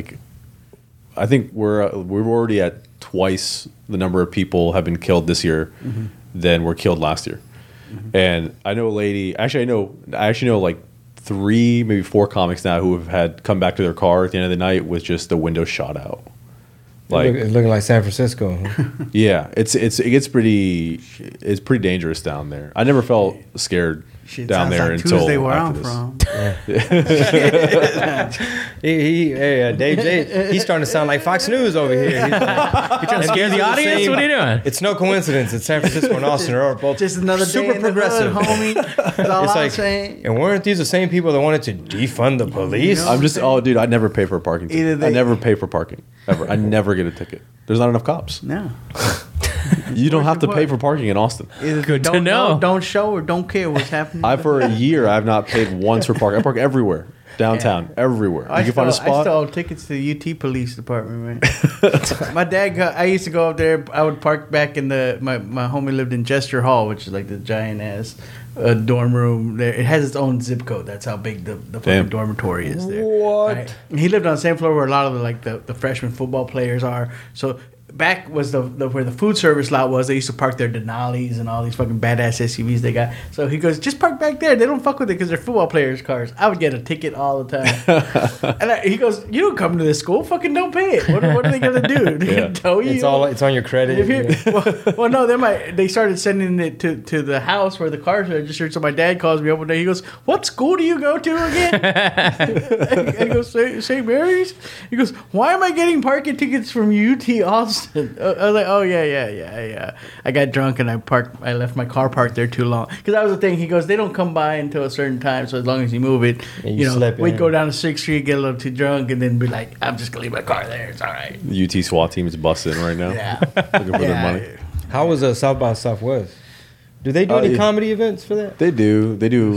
I think we're already at twice the number of people have been killed this year than were killed last year. And I know a lady. Actually, I know like 3, maybe 4 comics now who have had come back to their car at the end of the night with just the window shot out. Like it's looking like San Francisco. Yeah, it gets pretty dangerous down there. I never felt scared down there like until Tuesday where I'm from. Dave J, he's starting to sound like Fox News over here. He's trying to scare the audience? What are you doing? It's no coincidence that San Francisco and Austin are both just another super day progressive, in the hood, homie. That's all I'm saying. And weren't these the same people that wanted to defund the police? I'm just, dude, I never pay for a parking ticket. I never pay for parking ever. I never get a ticket. There's not enough cops. No. You don't have to pay for parking in Austin. Good to know. Don't show or don't care what's happening. For a year, I've not paid once for parking. I park everywhere. Downtown, everywhere. You can find a spot. I stole tickets to the UT Police Department, man. My dad, I used to go up there. I would park back in my homie lived in Jester Hall, which is like the giant ass dorm room. There, it has its own zip code. That's how big the fucking dormitory is there. What? Right? He lived on the same floor where a lot of the freshman football players are. So back was where the food service lot was. They used to park their Denali's and all these fucking badass SUVs they got. So he goes, just park back there. They don't fuck with it because they're football players' cars. I would get a ticket all the time. And he goes, you don't come to this school. Fucking don't pay it. What are they gonna do? They're gonna tow you? It's on your credit. Well, no, they started sending it to the house where the cars are registered. So my dad calls me up one day. He goes, what school do you go to again? I go, St. Mary's. He goes, why am I getting parking tickets from UT Austin? I was like, oh yeah. I got drunk and I left my car parked there too long because that was the thing. He goes, they don't come by until a certain time, so as long as you move it, we'd go down to 6th Street, get a little too drunk, and then be like, I'm just gonna leave my car there. It's all right. The UT SWAT team is busting right now. Yeah, looking for their money. How was South by Southwest? Do they do any comedy events for that? They do.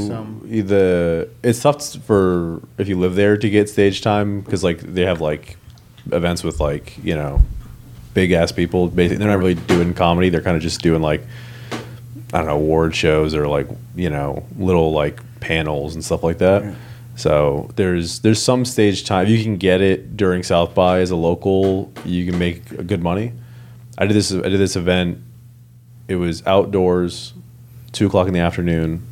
It's tough for if you live there to get stage time because like they have like events with like big ass people. Basically, they're not really doing comedy. They're kind of just doing like I don't know, award shows or like little like panels and stuff like that. Yeah. So there's some stage time. If you can get it during South by as a local, you can make good money. I did this event. It was outdoors, 2:00 in the afternoon,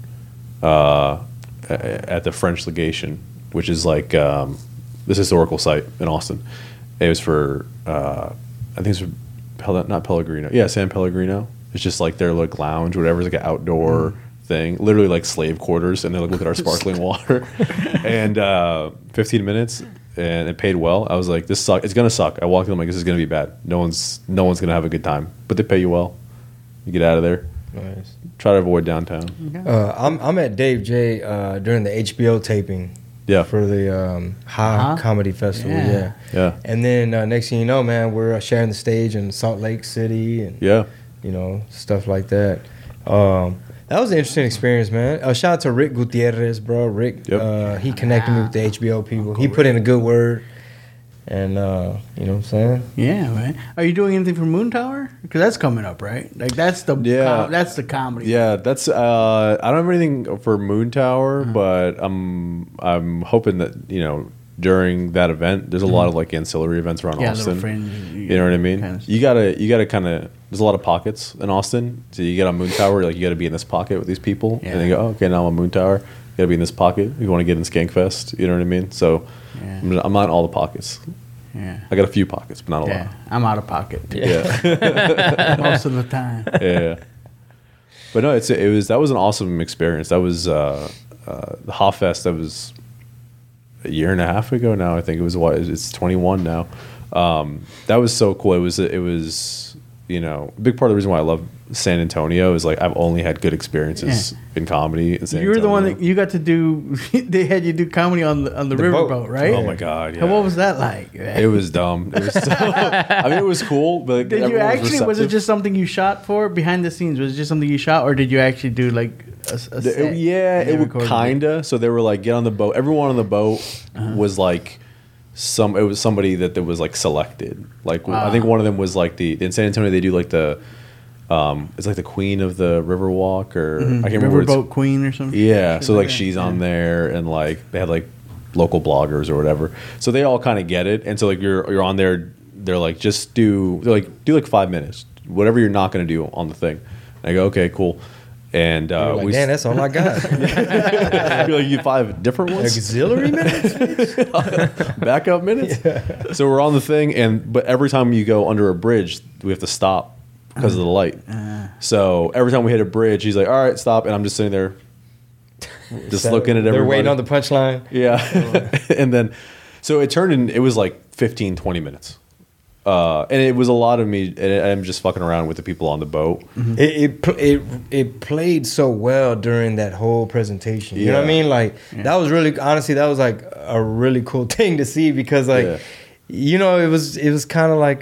at the French Legation, which is like this historical site in Austin. It was for I think it's not Pellegrino. Yeah, San Pellegrino. It's just like their like lounge, whatever. It's like an outdoor thing, literally like slave quarters. And they're like, look at our sparkling water. And 15 minutes, and it paid well. I was like, this sucks. It's gonna suck. I walked in, I'm like, this is gonna be bad. No one's gonna have a good time. But they pay you well. You get out of there. Nice. Try to avoid downtown. I'm at Dave J during the HBO taping. Yeah. For the Comedy Festival. Yeah. And then next thing you know, man, we're sharing the stage in Salt Lake City and you know, stuff like that. That was an interesting experience, man. Shout out to Rick Gutierrez, bro. Rick, he connected me with the HBO people. He put in a good word. And, you know what I'm saying? Yeah, man. Are you doing anything for Moon Tower? Because that's coming up, right? Like, that's the that's the comedy. Yeah, that's, I don't have anything for Moon Tower, but I'm hoping that, you know, during that event, there's a lot of, like, ancillary events around Austin. You know what I mean? You gotta kind of, there's a lot of pockets in Austin. So you get on Moon Tower, like, you gotta be in this pocket with these people. And they go, oh, okay, now I'm on Moon Tower. You gotta be in this pocket. You want to get in Skankfest. You know what I mean? So I'm not in all the pockets. Yeah. I got a few pockets, but not a lot. I'm out of pocket. Yeah. Most of the time. Yeah. But no, that was an awesome experience. That was the HaFest. That was a year and a half ago now. I think it's 21 now. That was so cool. It was you know, a big part of the reason why I love San Antonio is like I've only had good experiences in comedy in San Antonio. You were the one that you got to do. They had you do comedy on the riverboat, right? Oh my god! Yeah. And what was that like? It was dumb. It was I mean, it was cool, but like, did you actually? Was it just something you shot for behind the scenes? Was it just something you shot, or did you actually do like a set? It would kinda. So they were like, get on the boat. Everyone on the boat was like. It was somebody that was like selected. Like I think one of them was like in San Antonio they do like the it's like the queen of the Riverwalk or I can't remember Riverboat Queen or something. Yeah, so like she's on there and like they had like local bloggers or whatever. So they all kind of get it. And so like you're on there. They're like do like 5 minutes, whatever you're not going to do on the thing. And I go okay, cool. And like, man, that's all I got. You're like, you 5 different ones? Auxiliary minutes? Backup minutes? Yeah. So we're on the thing, but every time you go under a bridge, we have to stop because of the light. So every time we hit a bridge, he's like, all right, stop. And I'm just sitting there just looking at everybody. They're waiting on the punchline. Yeah. And then, so it turned in, it was like 15, 20 minutes. And it was a lot of me, and I'm just fucking around with the people on the boat. It played so well during that whole presentation. You know what I mean? Like that was really, honestly, that was like a really cool thing to see because like, you know, it was kind of like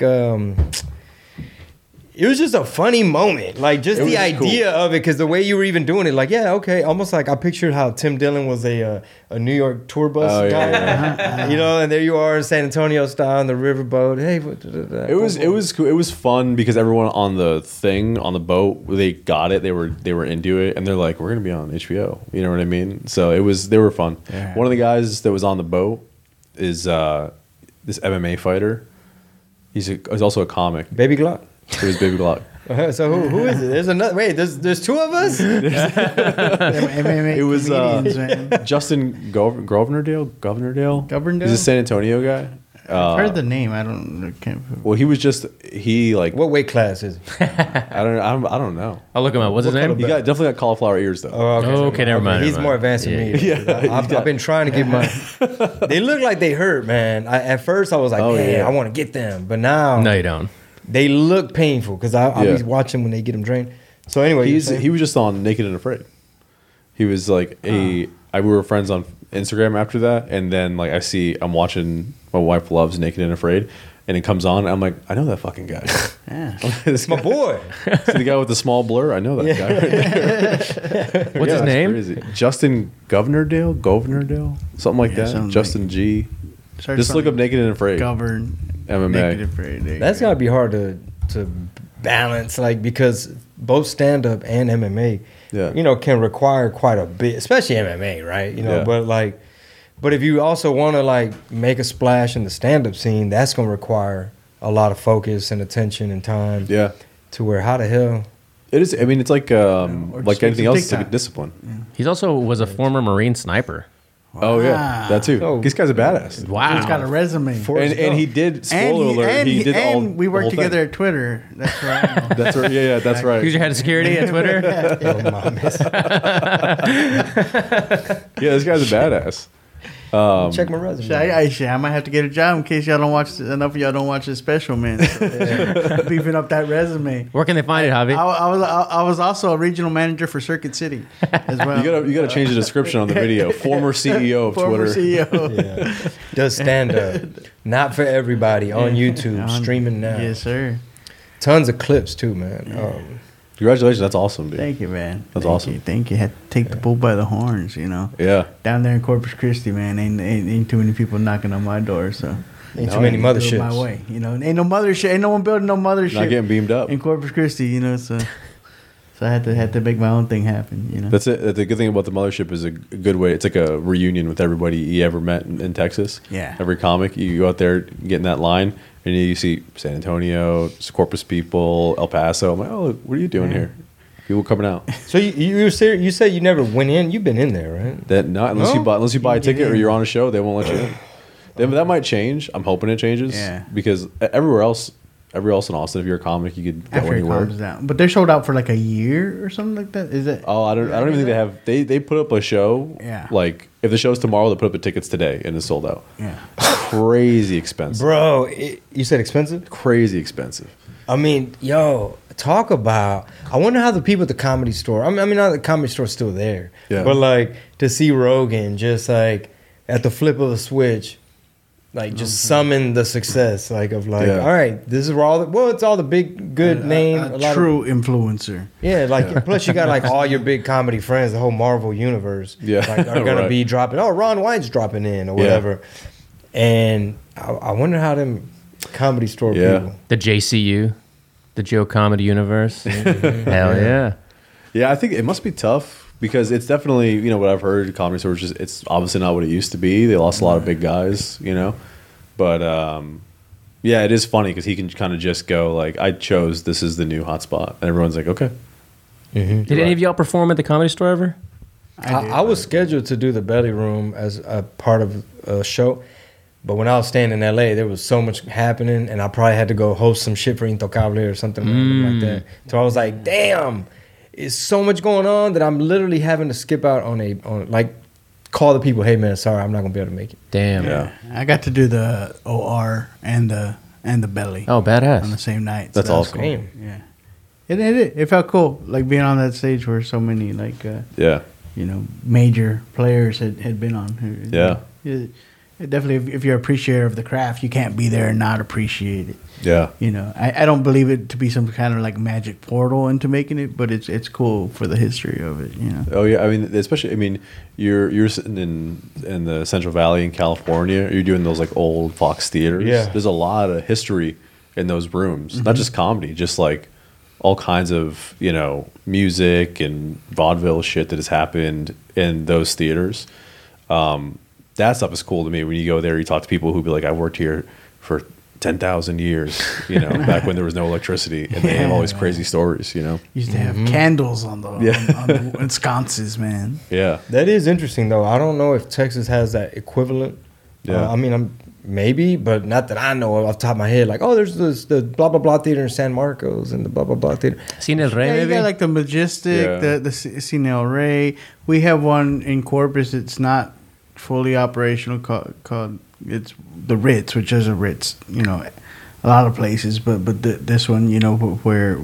it was just a funny moment, like just the idea of it, because the way you were even doing it, like almost like I pictured how Tim Dillon was a New York tour bus guy, you know, and there you are in San Antonio style on the riverboat. Hey, it was cool. It was fun because everyone on the thing on the boat, they got it, they were into it, and they're like, we're gonna be on HBO, you know what I mean? So they were fun. Yeah. One of the guys that was on the boat is this MMA fighter. He's also a comic. Baby Glock. It was Baby Glock. So who is it? There's another. Wait, there's 2 of us. It was Justin Governordale. He's a San Antonio guy. I've heard the name. I can't. Well, he like. What weight class is he? I don't know. I'll look him up. What's his name? He definitely got cauliflower ears though. Oh, okay, never mind. He's more advanced than me. Yeah, I've been trying to get my. They look like they hurt, man. At first I was like, I want to get them, but now no, you don't. They look painful because I'll be watching when they get them drained. So anyway, he was just on Naked and Afraid. He was like we were friends on Instagram after that, and then like I'm watching My Wife Loves Naked and Afraid, and it comes on. And I'm like, I know that fucking guy. Yeah, it's my boy. So the guy with the small blur, I know that guy. Right there. What's his name? Crazy. Justin Governordale, something like that. Justin G. Just look up Naked and Afraid. MMA. That's gotta be hard to balance, like, because both stand up and MMA, you know, can require quite a bit, especially MMA, right? You know, but if you also want to like make a splash in the stand up scene, that's gonna require a lot of focus and attention and time. Yeah. To where how the hell? It is. I mean, it's like anything else. It's like a discipline. Yeah. He also was a former Marine sniper. Wow. Oh yeah, that too. This guy's a badass. Wow, he's got a resume. And he did. Spoiler alert! He did all. We worked together at Twitter. That's right. That's right. Yeah, that's right. Because you had security at Twitter. Yeah, this guy's a badass. Check my resume. I might have to get a job in case y'all don't watch enough of y'all don't watch this special, man. So, beefing up that resume. Where can they find it, Javi? I was also a regional manager for Circuit City as well. You gotta change the description on the video. Former CEO of Former Twitter. CEO. Does stand up. Not for everybody on YouTube, streaming now. Yes, sir. Tons of clips too, man. Congratulations, that's awesome, dude. Thank you, man. That's awesome. Thank you. Had to take the bull by the horns, you know. Yeah. Down there in Corpus Christi, man, ain't too many people knocking on my door, so. Ain't too many motherships. My way, you know. Ain't no mothership. Ain't no one building no mothership. Not getting beamed up in Corpus Christi, you know. So I had to make my own thing happen, you know. That's it. The good thing about the mothership is a good way. It's like a reunion with everybody you ever met in Texas. Yeah. Every comic, you go out there, get in that line, and you see San Antonio, Corpus people, El Paso. I'm like, oh, what are you doing here? People coming out. So you said you never went in. You've been in there, right? That not unless you buy a ticket or you're on a show, they won't let you in. That might change. I'm hoping it changes. Yeah. Because everywhere else in Austin, if you're a comic, you could go After anywhere. it calms down. But they're sold out for like a year or something like that. Is it? Oh, I don't even think they have. They put up a show. Yeah. Like if the show's tomorrow, they put up the tickets today and it's sold out. Yeah. Crazy expensive. Bro, you said expensive? Crazy expensive. I mean, yo, talk about. I wonder how the people at the Comedy Store. I mean, not the Comedy Store's still there. Yeah. But like to see Rogan just like at the flip of a switch, like just summon the success, like of like, all right, this is where it's all the big good name, a true influencer. Yeah, like plus you got like all your big comedy friends, the whole Marvel universe, like are gonna be dropping. Oh, Ron White's dropping in or whatever, and I wonder how them Comedy Store people, the JCU, the Joe Comedy Universe, hell yeah. Yeah, I think it must be tough. Because it's definitely, what I've heard, Comedy Store, it's obviously not what it used to be. They lost a lot of big guys, But, yeah, it is funny because he can kind of just go, like, I chose this is the new hotspot. And everyone's like, okay. Mm-hmm. Did any of y'all perform at the Comedy Store ever? I was scheduled to do the Belly Room as a part of a show. But when I was staying in L.A., there was so much happening. And I probably had to go host some shit for Intocable or something like that. So I was like, damn. It's so much going on that I'm literally having to skip out on call the people, hey man, sorry, I'm not gonna be able to make it. Damn. Yeah. I got to do the OR and the Belly. Oh, badass. On the same night. That's awesome. Cool. Yeah. It felt cool, like being on that stage where so many major players had been on. Yeah. It definitely, if you're an appreciator of the craft, you can't be there and not appreciate it. Yeah. I don't believe it to be some kind of like magic portal into making it, but it's cool for the history of it, Oh yeah, I mean, especially, you're sitting in the Central Valley in California. You're doing those like old Fox theaters. Yeah. There's a lot of history in those rooms, not just comedy, just like all kinds of music and vaudeville shit that has happened in those theaters. That stuff is cool to me. When you go there, you talk to people who be like, I worked here for 10,000 years, back when there was no electricity, and they have all these crazy stories, Used to have candles on the sconces, man. Yeah. That is interesting, though. I don't know if Texas has that equivalent. Yeah. I'm maybe, but not that I know of off the top of my head. Like, there's the blah, blah, blah theater in San Marcos and the blah, blah, blah theater. Cine El Rey, you maybe? got like the Majestic, the Cine El Rey. We have one in Corpus. It's not fully operational called it's the Ritz, which is a Ritz, a lot of places, but this one, where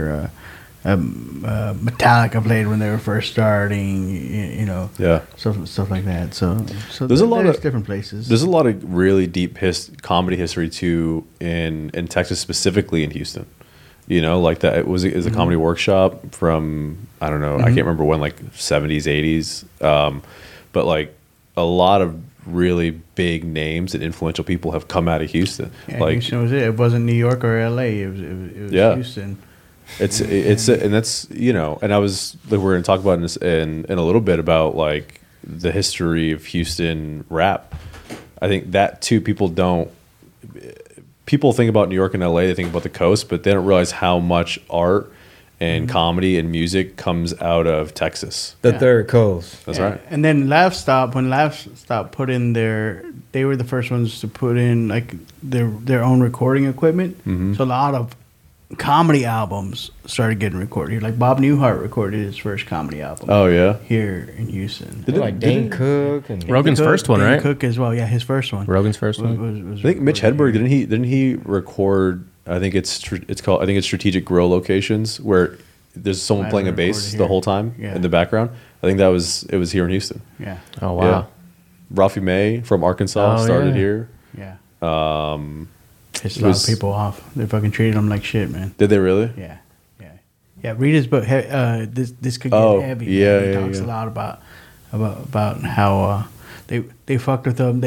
Metallica played when they were first starting, stuff like that. So there's a lot of different places. There's a lot of really deep comedy history too in Texas, specifically in Houston. Like that it was a comedy workshop from I don't know, I can't remember when, like 70s, 80s, but like a lot of really big names and influential people have come out of Houston. Yeah, like Houston was it. It wasn't New York or LA. It was Houston. It's and that's and I was like, we're going to talk about in a little bit about like the history of Houston rap. I think that too, people think about New York and LA, they think about the coast, but they don't realize how much art and comedy and music comes out of Texas. The third coast. That's right. And then Laugh Stop, when Laugh Stop put in they were the first ones to put in like their own recording equipment. So a lot of comedy albums started getting recorded here. Like Bob Newhart recorded his first comedy album. Oh yeah, here in Houston. Like Dane Cook and Rogan's first one, right? Cook as well. Yeah, his first one. Rogan's first one. I think Mitch Hedberg didn't he record? I think it's Strategic Grill Locations, where there's someone playing a bass the whole time in the background. I think it was here in Houston. Yeah. Oh wow. Yeah. Ralphie May from Arkansas started here. Yeah. Pissed a lot of people off. They fucking treated him like shit, man. Did they really? Yeah. Yeah, read his book. This could get heavy. Yeah, he talks a lot about how they fucked with him.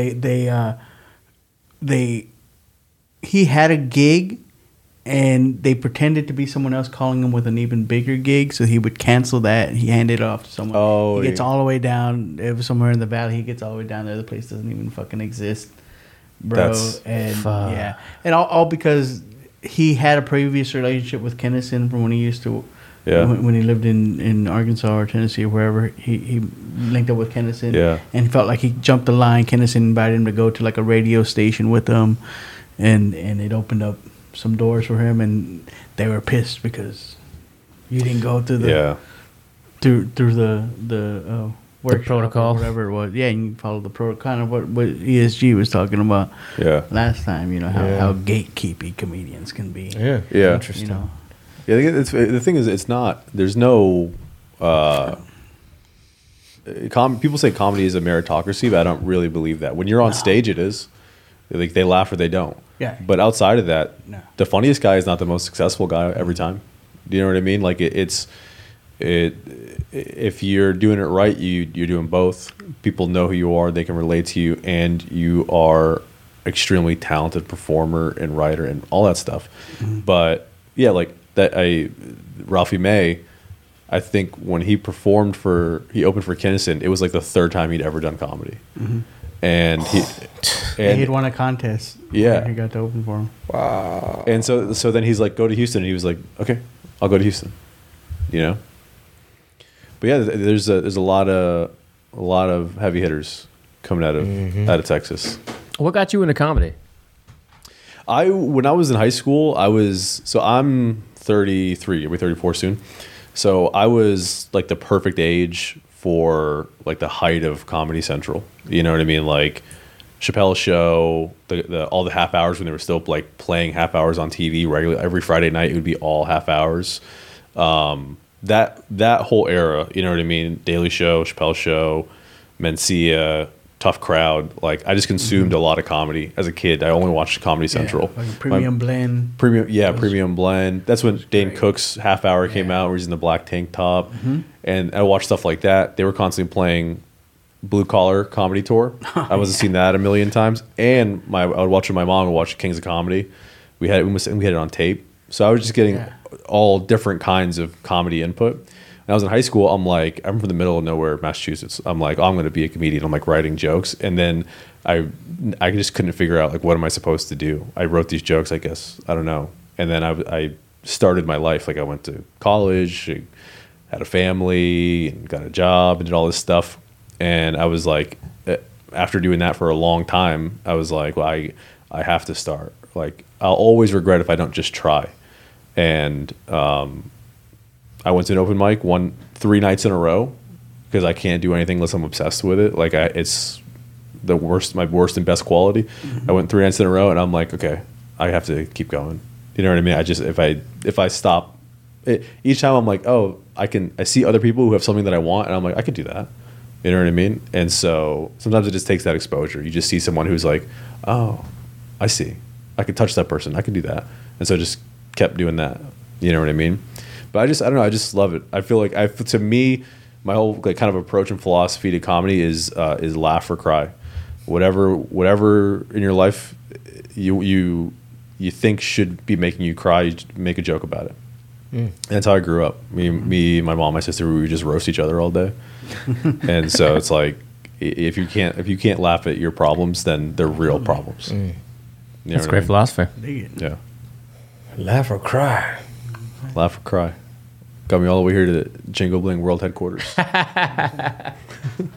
He had a gig, and they pretended to be someone else calling him with an even bigger gig, so he would cancel that. And he handed it off to someone. Oh, he gets all the way down. It was somewhere in the valley. He gets all the way down there. The place doesn't even fucking exist, bro. And all because he had a previous relationship with Kennison from when he used to, when he lived in Arkansas or Tennessee or wherever. He linked up with Kennison, and he felt like he jumped the line. Kennison invited him to go to like a radio station with them, and it opened up some doors for him, and they were pissed because you didn't go through the through the protocol, or whatever it was. Yeah, you follow the protocol, kind of what ESG was talking about last time. You know how gatekeepy comedians can be. Yeah, interesting. I think the thing is, it's not. There's no. People say comedy is a meritocracy, but I don't really believe that. When you're on stage, it is. Like they laugh or they don't. Yeah. But outside of that, the funniest guy is not the most successful guy every time. Do you know what I mean? Like if you're doing it right, you're doing both. People know who you are, they can relate to you, and you are extremely talented performer and writer and all that stuff. Mm-hmm. But yeah, like that Ralphie May, I think when he opened for Kennison, it was like the third time he'd ever done comedy. Mm-hmm. And he'd won a contest. Yeah, he got to open for him. Wow. And so then he's like, go to Houston, and he was like, okay, I'll go to Houston. You know. But yeah, there's a lot of heavy hitters coming out of Texas. What got you into comedy? When I was in high school, I'm 33. I'll be 34 soon. So I was like the perfect age for like the height of Comedy Central. You know what I mean? Like Chappelle's show, all the half hours when they were still like playing half hours on TV regularly. Every Friday night it would be all half hours. That whole era, you know what I mean? Daily Show, Chappelle's Show, Mencia, Tough Crowd. Like I just consumed a lot of comedy as a kid. I only watched Comedy Central. Like Premium Blend. Premium Blend. That's when Dane Cook's half hour came out, where he's in the black tank top, and I watched stuff like that. They were constantly playing Blue Collar Comedy Tour. I wasn't seen that a million times, and I would watch with my mom and watch Kings of Comedy. We had it on tape, so I was just getting all different kinds of comedy input. When I was in high school, I'm from the middle of nowhere, Massachusetts. I'm like, I'm going to be a comedian. I'm like writing jokes, and then I just couldn't figure out like what am I supposed to do. I wrote these jokes, I guess, I don't know, and then I started my life. Like I went to college, I had a family, and got a job, and did all this stuff. And I was like, after doing that for a long time, I was like, well, I have to start. Like I'll always regret if I don't just try. And I went to an open mic 3 nights in a row because I can't do anything unless I'm obsessed with it. Like it's the worst, my worst and best quality. Mm-hmm. I went 3 nights in a row, and I'm like, okay, I have to keep going. You know what I mean? I just if I stop, each time I'm like, oh, I see other people who have something that I want, and I'm like, I could do that. You know what I mean? And so sometimes it just takes that exposure. You just see someone who's like, oh, I see, I could touch that person, I can do that, and so I just kept doing that. You know what I mean? But I don't know. I just love it. I feel like to me, my whole like kind of approach and philosophy to comedy is laugh or cry. Whatever in your life you think should be making you cry, you make a joke about it. And that's how I grew up. Me, my mom, my sister, we would just roast each other all day. And so it's like if you can't laugh at your problems, then they're real problems. You know that's great philosophy. Yeah. Laugh or cry. Laugh or cry. Got me all the way here to the Jingle Bling World Headquarters.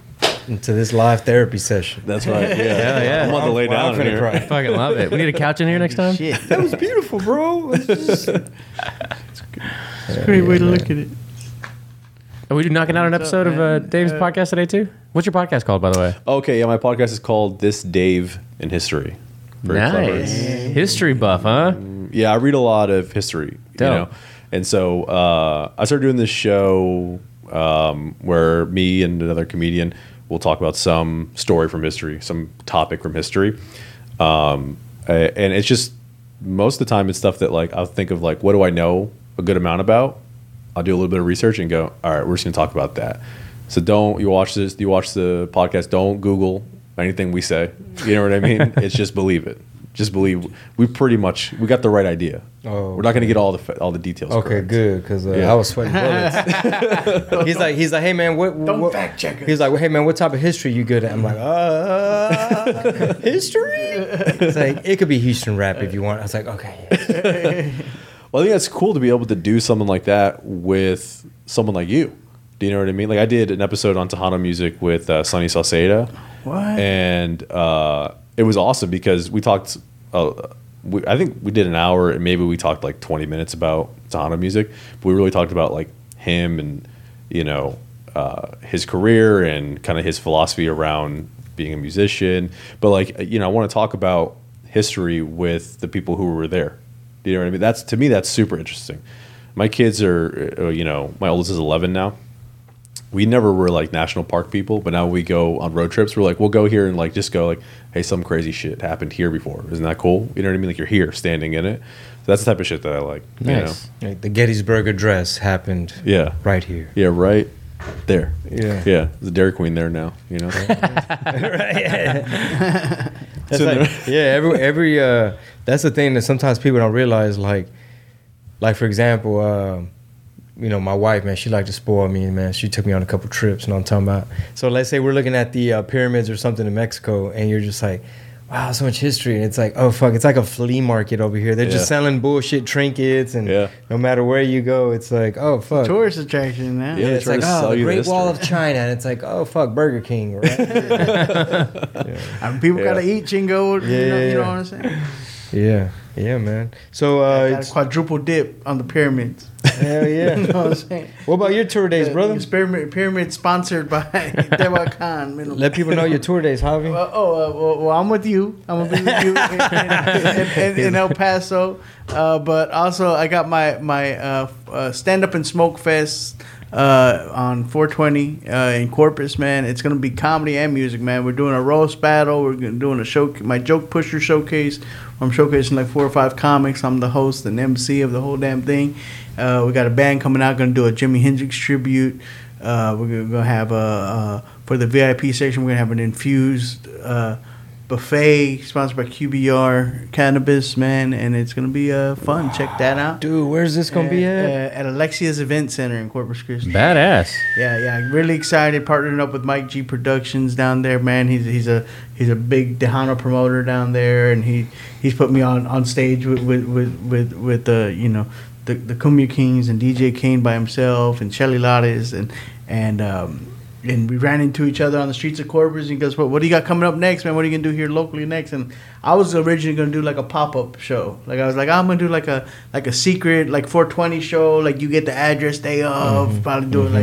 into this live therapy session. That's right. Yeah. I'm on the lay down here. I fucking love it. We need a couch in here next time. Shit. That was beautiful, bro. It's a great way to look at it. Are we knocking out an episode of Dave's podcast today too? What's your podcast called, by the way? Okay, yeah, my podcast is called This Dave in History. Very nice. clever. History buff, huh? Yeah, I read a lot of history, Dope. and so I started doing this show where me and another comedian will talk about some story from history, some topic from history, and it's just most of the time it's stuff that like I'll think of like what do I know a good amount about. I'll do a little bit of research and go, all right, we're just going to talk about that. So you watch the podcast, don't Google anything we say. You know what I mean? It's just believe it. Just believe we got the right idea. Oh, we're not going to get all the details. Okay, correct. good, because I was sweating bullets. he's like, hey man, Don't fact check it. He's like, well, hey man, what type of history you good at? I'm like, history? It's like it could be Houston rap if you want. I was like, okay. Yeah. Well, I think that's cool to be able to do something like that with someone like you. Do you know what I mean? Like I did an episode on Tejano music with Sonny Salceda. What? And it was awesome because we talked. I think we did an hour, and maybe we talked like 20 minutes about Tejano music. But we really talked about like him and his career and kind of his philosophy around being a musician. But like I want to talk about history with the people who were there. Do you know what I mean? To me, that's super interesting. My kids are, my oldest is 11 now. We never were like national park people, but now we go on road trips. We're like, we'll go here and like just go like, hey, some crazy shit happened here before. Isn't that cool? You know what I mean? Like you're here, standing in it. So that's the type of shit that I like. Nice. Like the Gettysburg Address happened. Yeah. Right here. Yeah. Right there. Yeah. Yeah. There's a Dairy Queen there now. You know. That's like, every that's the thing that sometimes people don't realize. Like for example, my wife, man, she liked to spoil me, man. She took me on a couple trips, and I'm talking about. So let's say we're looking at the pyramids or something in Mexico, and you're just like, wow, so much history. And it's like, oh fuck, it's like a flea market over here. They're just selling bullshit trinkets, and no matter where you go, it's like, oh fuck, tourist attraction now. Yeah, it's like, oh, the Great Wall of China, and it's like, oh fuck, Burger King, right? People gotta eat, Chingo. You know what I'm saying? Yeah, man. So got a quadruple dip on the pyramids. Hell yeah. You know what I'm saying? What about your tour days, brother? Pyramid sponsored by Dewa Khan. Let people know your tour days, Javi. Well, I'm with you. I'm gonna be with you in El Paso. But also, I got my stand up and smoke fest on 420 in Corpus, man. It's gonna be comedy and music, man. We're doing a roast battle. We're doing a show, my joke pusher showcase. I'm showcasing like 4 or 5 comics. I'm the host and MC of the whole damn thing. We got a band coming out, going to do a Jimi Hendrix tribute. We're going to have for the VIP section, we're going to have an infused buffet sponsored by QBR Cannabis, man, and it's going to be fun. Check that out. Dude, where's this going to be at? At Alexia's Event Center in Corpus Christi. Badass. Yeah, really excited. Partnering up with Mike G Productions down there, man. He's a big Tejano promoter down there, and he's put me on stage with the Cumbia Kings and DJ Kane by himself and Shelly Lattes and we ran into each other on the streets of Corpus. And he goes, what do you got coming up next, man? What are you going to do here locally next? And I was originally going to do like a pop-up show. Like I was like, I'm going to do like a secret, like 420 show. Like you get the address day of. Probably do it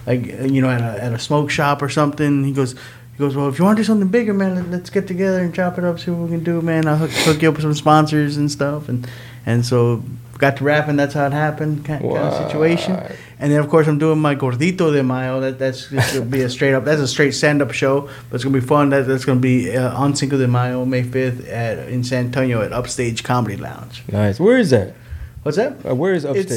at a smoke shop or something. He goes, well, if you want to do something bigger, man, let's get together and chop it up, see what we can do, man. I'll hook you up with some sponsors and stuff. And so got to rapping. That's how it happened, kind of situation. And then, of course, I'm doing my Gordito de Mayo. That's going to be a straight stand-up show, but it's going to be fun. That's going to be on Cinco de Mayo, May 5th in San Antonio at Upstage Comedy Lounge. Nice. Where is that? What's that? Where is Upstage? It's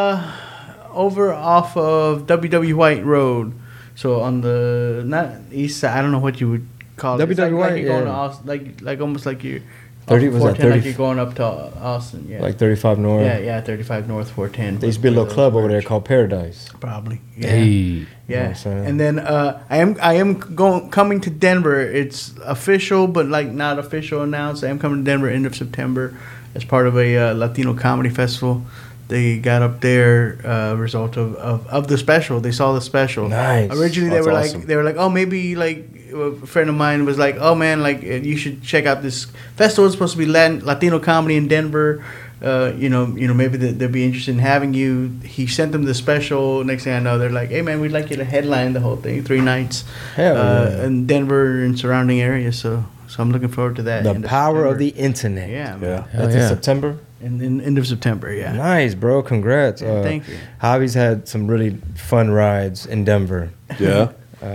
over off of W.W. White Road. So on the, not east side, I don't know what you would call it. W.W. White, you're going to Austin, like almost like you're 30, was that 30? Like you're going up to Austin, yeah. Like 35 North? Yeah, 35 North, 410. There used to be a little club over there called Paradise. Probably, yeah. Hey. Yeah, you know what I'm and then I am coming to Denver. It's official, but like not official announced. I am coming to Denver end of September as part of a Latino comedy festival They got up there result of the special. They saw the special. Nice. Originally, That's they were awesome. like, oh, maybe like a friend of mine was like, oh man, like you should check out this festival. It's supposed to be Latino comedy in Denver. Maybe they'd be interested in having you. He sent them the special. Next thing I know, they're like, hey man, we'd like you to headline the whole thing, 3 nights, Hell yeah. in Denver and surrounding areas. So I'm looking forward to that. The power of the internet. Yeah, man. Yeah. That's in September. In end of September, yeah. Nice, bro. Congrats. Thank you. Javi's had some really fun rides in Denver. Yeah.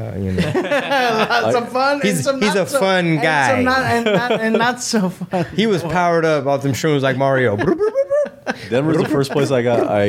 Some fun. He's a fun guy. And not so fun. He was powered up off them shrooms like Mario. Denver's the first place I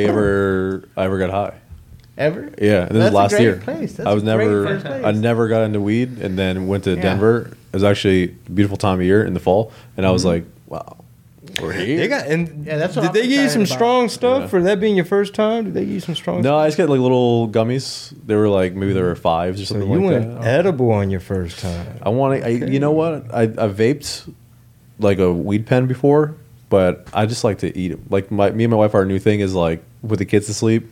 ever got high. Ever? Yeah, and this was last year. Place. That's I was a great never, first place. I never got into weed, and then went to Denver. It was actually a beautiful time of year in the fall, and I was like, wow, we're here. That's what did I'm they give you excited some about. strong stuff Yeah. for that being your first time? Did they give you some strong No, stuff? I just got like little gummies. They were like maybe there were 5s or So something you like went that. edible on your first time. I want to. You know what? I vaped like a weed pen before, but I just like to eat it. Like me and my wife, our new thing is like put the kids to sleep,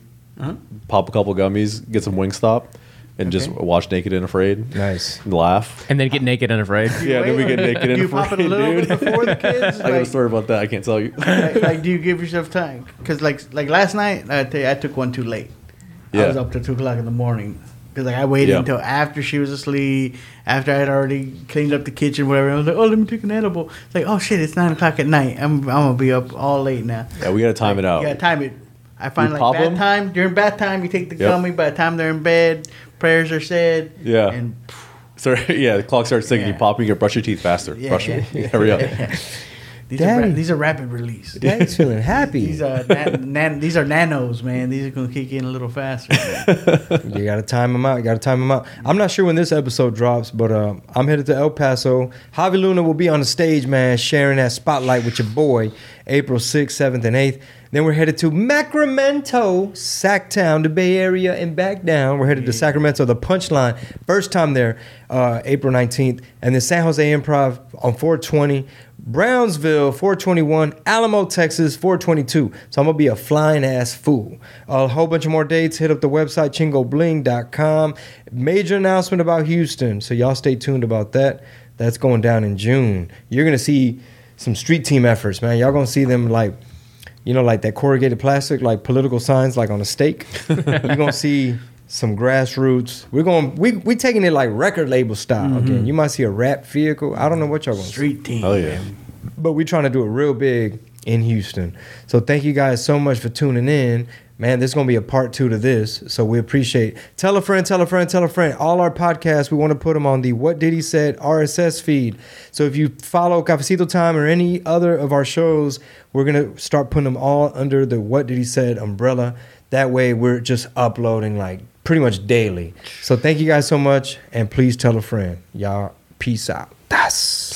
pop a couple gummies, get some Wingstop, and just watch Naked and Afraid. Nice. And laugh. And then get naked and afraid. Yeah, then we get naked Do and you pop it afraid, a little dude. bit before the kids? I got a story about that. I can't tell you. like, do you give yourself time? Because like last night, I tell you, I took one too late. I was up till 2 o'clock in the morning. Because like I waited until after she was asleep, after I had already cleaned up the kitchen, whatever. I was like, oh, let me take an edible. It's like, oh shit, it's 9 o'clock at night. I'm gonna be up all late now. Yeah, we gotta time it out. You gotta time it. I find You like pop bath 'em? time. During bath time, you take the gummy. By the time they're in bed, prayers are said. Yeah. And So yeah, the clock starts ticking. Yeah. You pop, you can brush your teeth faster. Yeah, brush yeah. it. Hurry up. Daddy. these are rapid release. Daddy's feeling happy. These are these are nanos, man. These are gonna kick in a little faster. You gotta time them out. I'm not sure when this episode drops, but I'm headed to El Paso. Javi Luna will be on the stage, man, sharing that spotlight with your boy, April 6th, 7th, and 8th. Then we're headed to Sacramento, Sacktown, the Bay Area, and back down. We're headed to Sacramento, the Punchline. First time there, April 19th. And then San Jose Improv on 420. Brownsville, 421. Alamo, Texas, 422. So I'm going to be a flying ass fool. A whole bunch of more dates. Hit up the website, chingobling.com. Major announcement about Houston. So y'all stay tuned about that. That's going down in June. You're going to see some street team efforts, man. Y'all going to see them like, you know, like that corrugated plastic, like political signs, like on a stake. You're going to see some grassroots. We taking it like record label style again. You might see a rap vehicle. I don't know what y'all going to see. Street team. Oh yeah. But we're trying to do it real big in Houston. So thank you guys so much for tuning in. Man, there's going to be a part 2 to this. So we appreciate. Tell a friend, tell a friend, tell a friend. All our podcasts, we want to put them on the What Did He Said RSS feed. So if you follow Cafecito Time or any other of our shows, we're going to start putting them all under the What Did He Said umbrella. That way we're just uploading like pretty much daily. So thank you guys so much. And please tell a friend. Y'all, peace out. Das.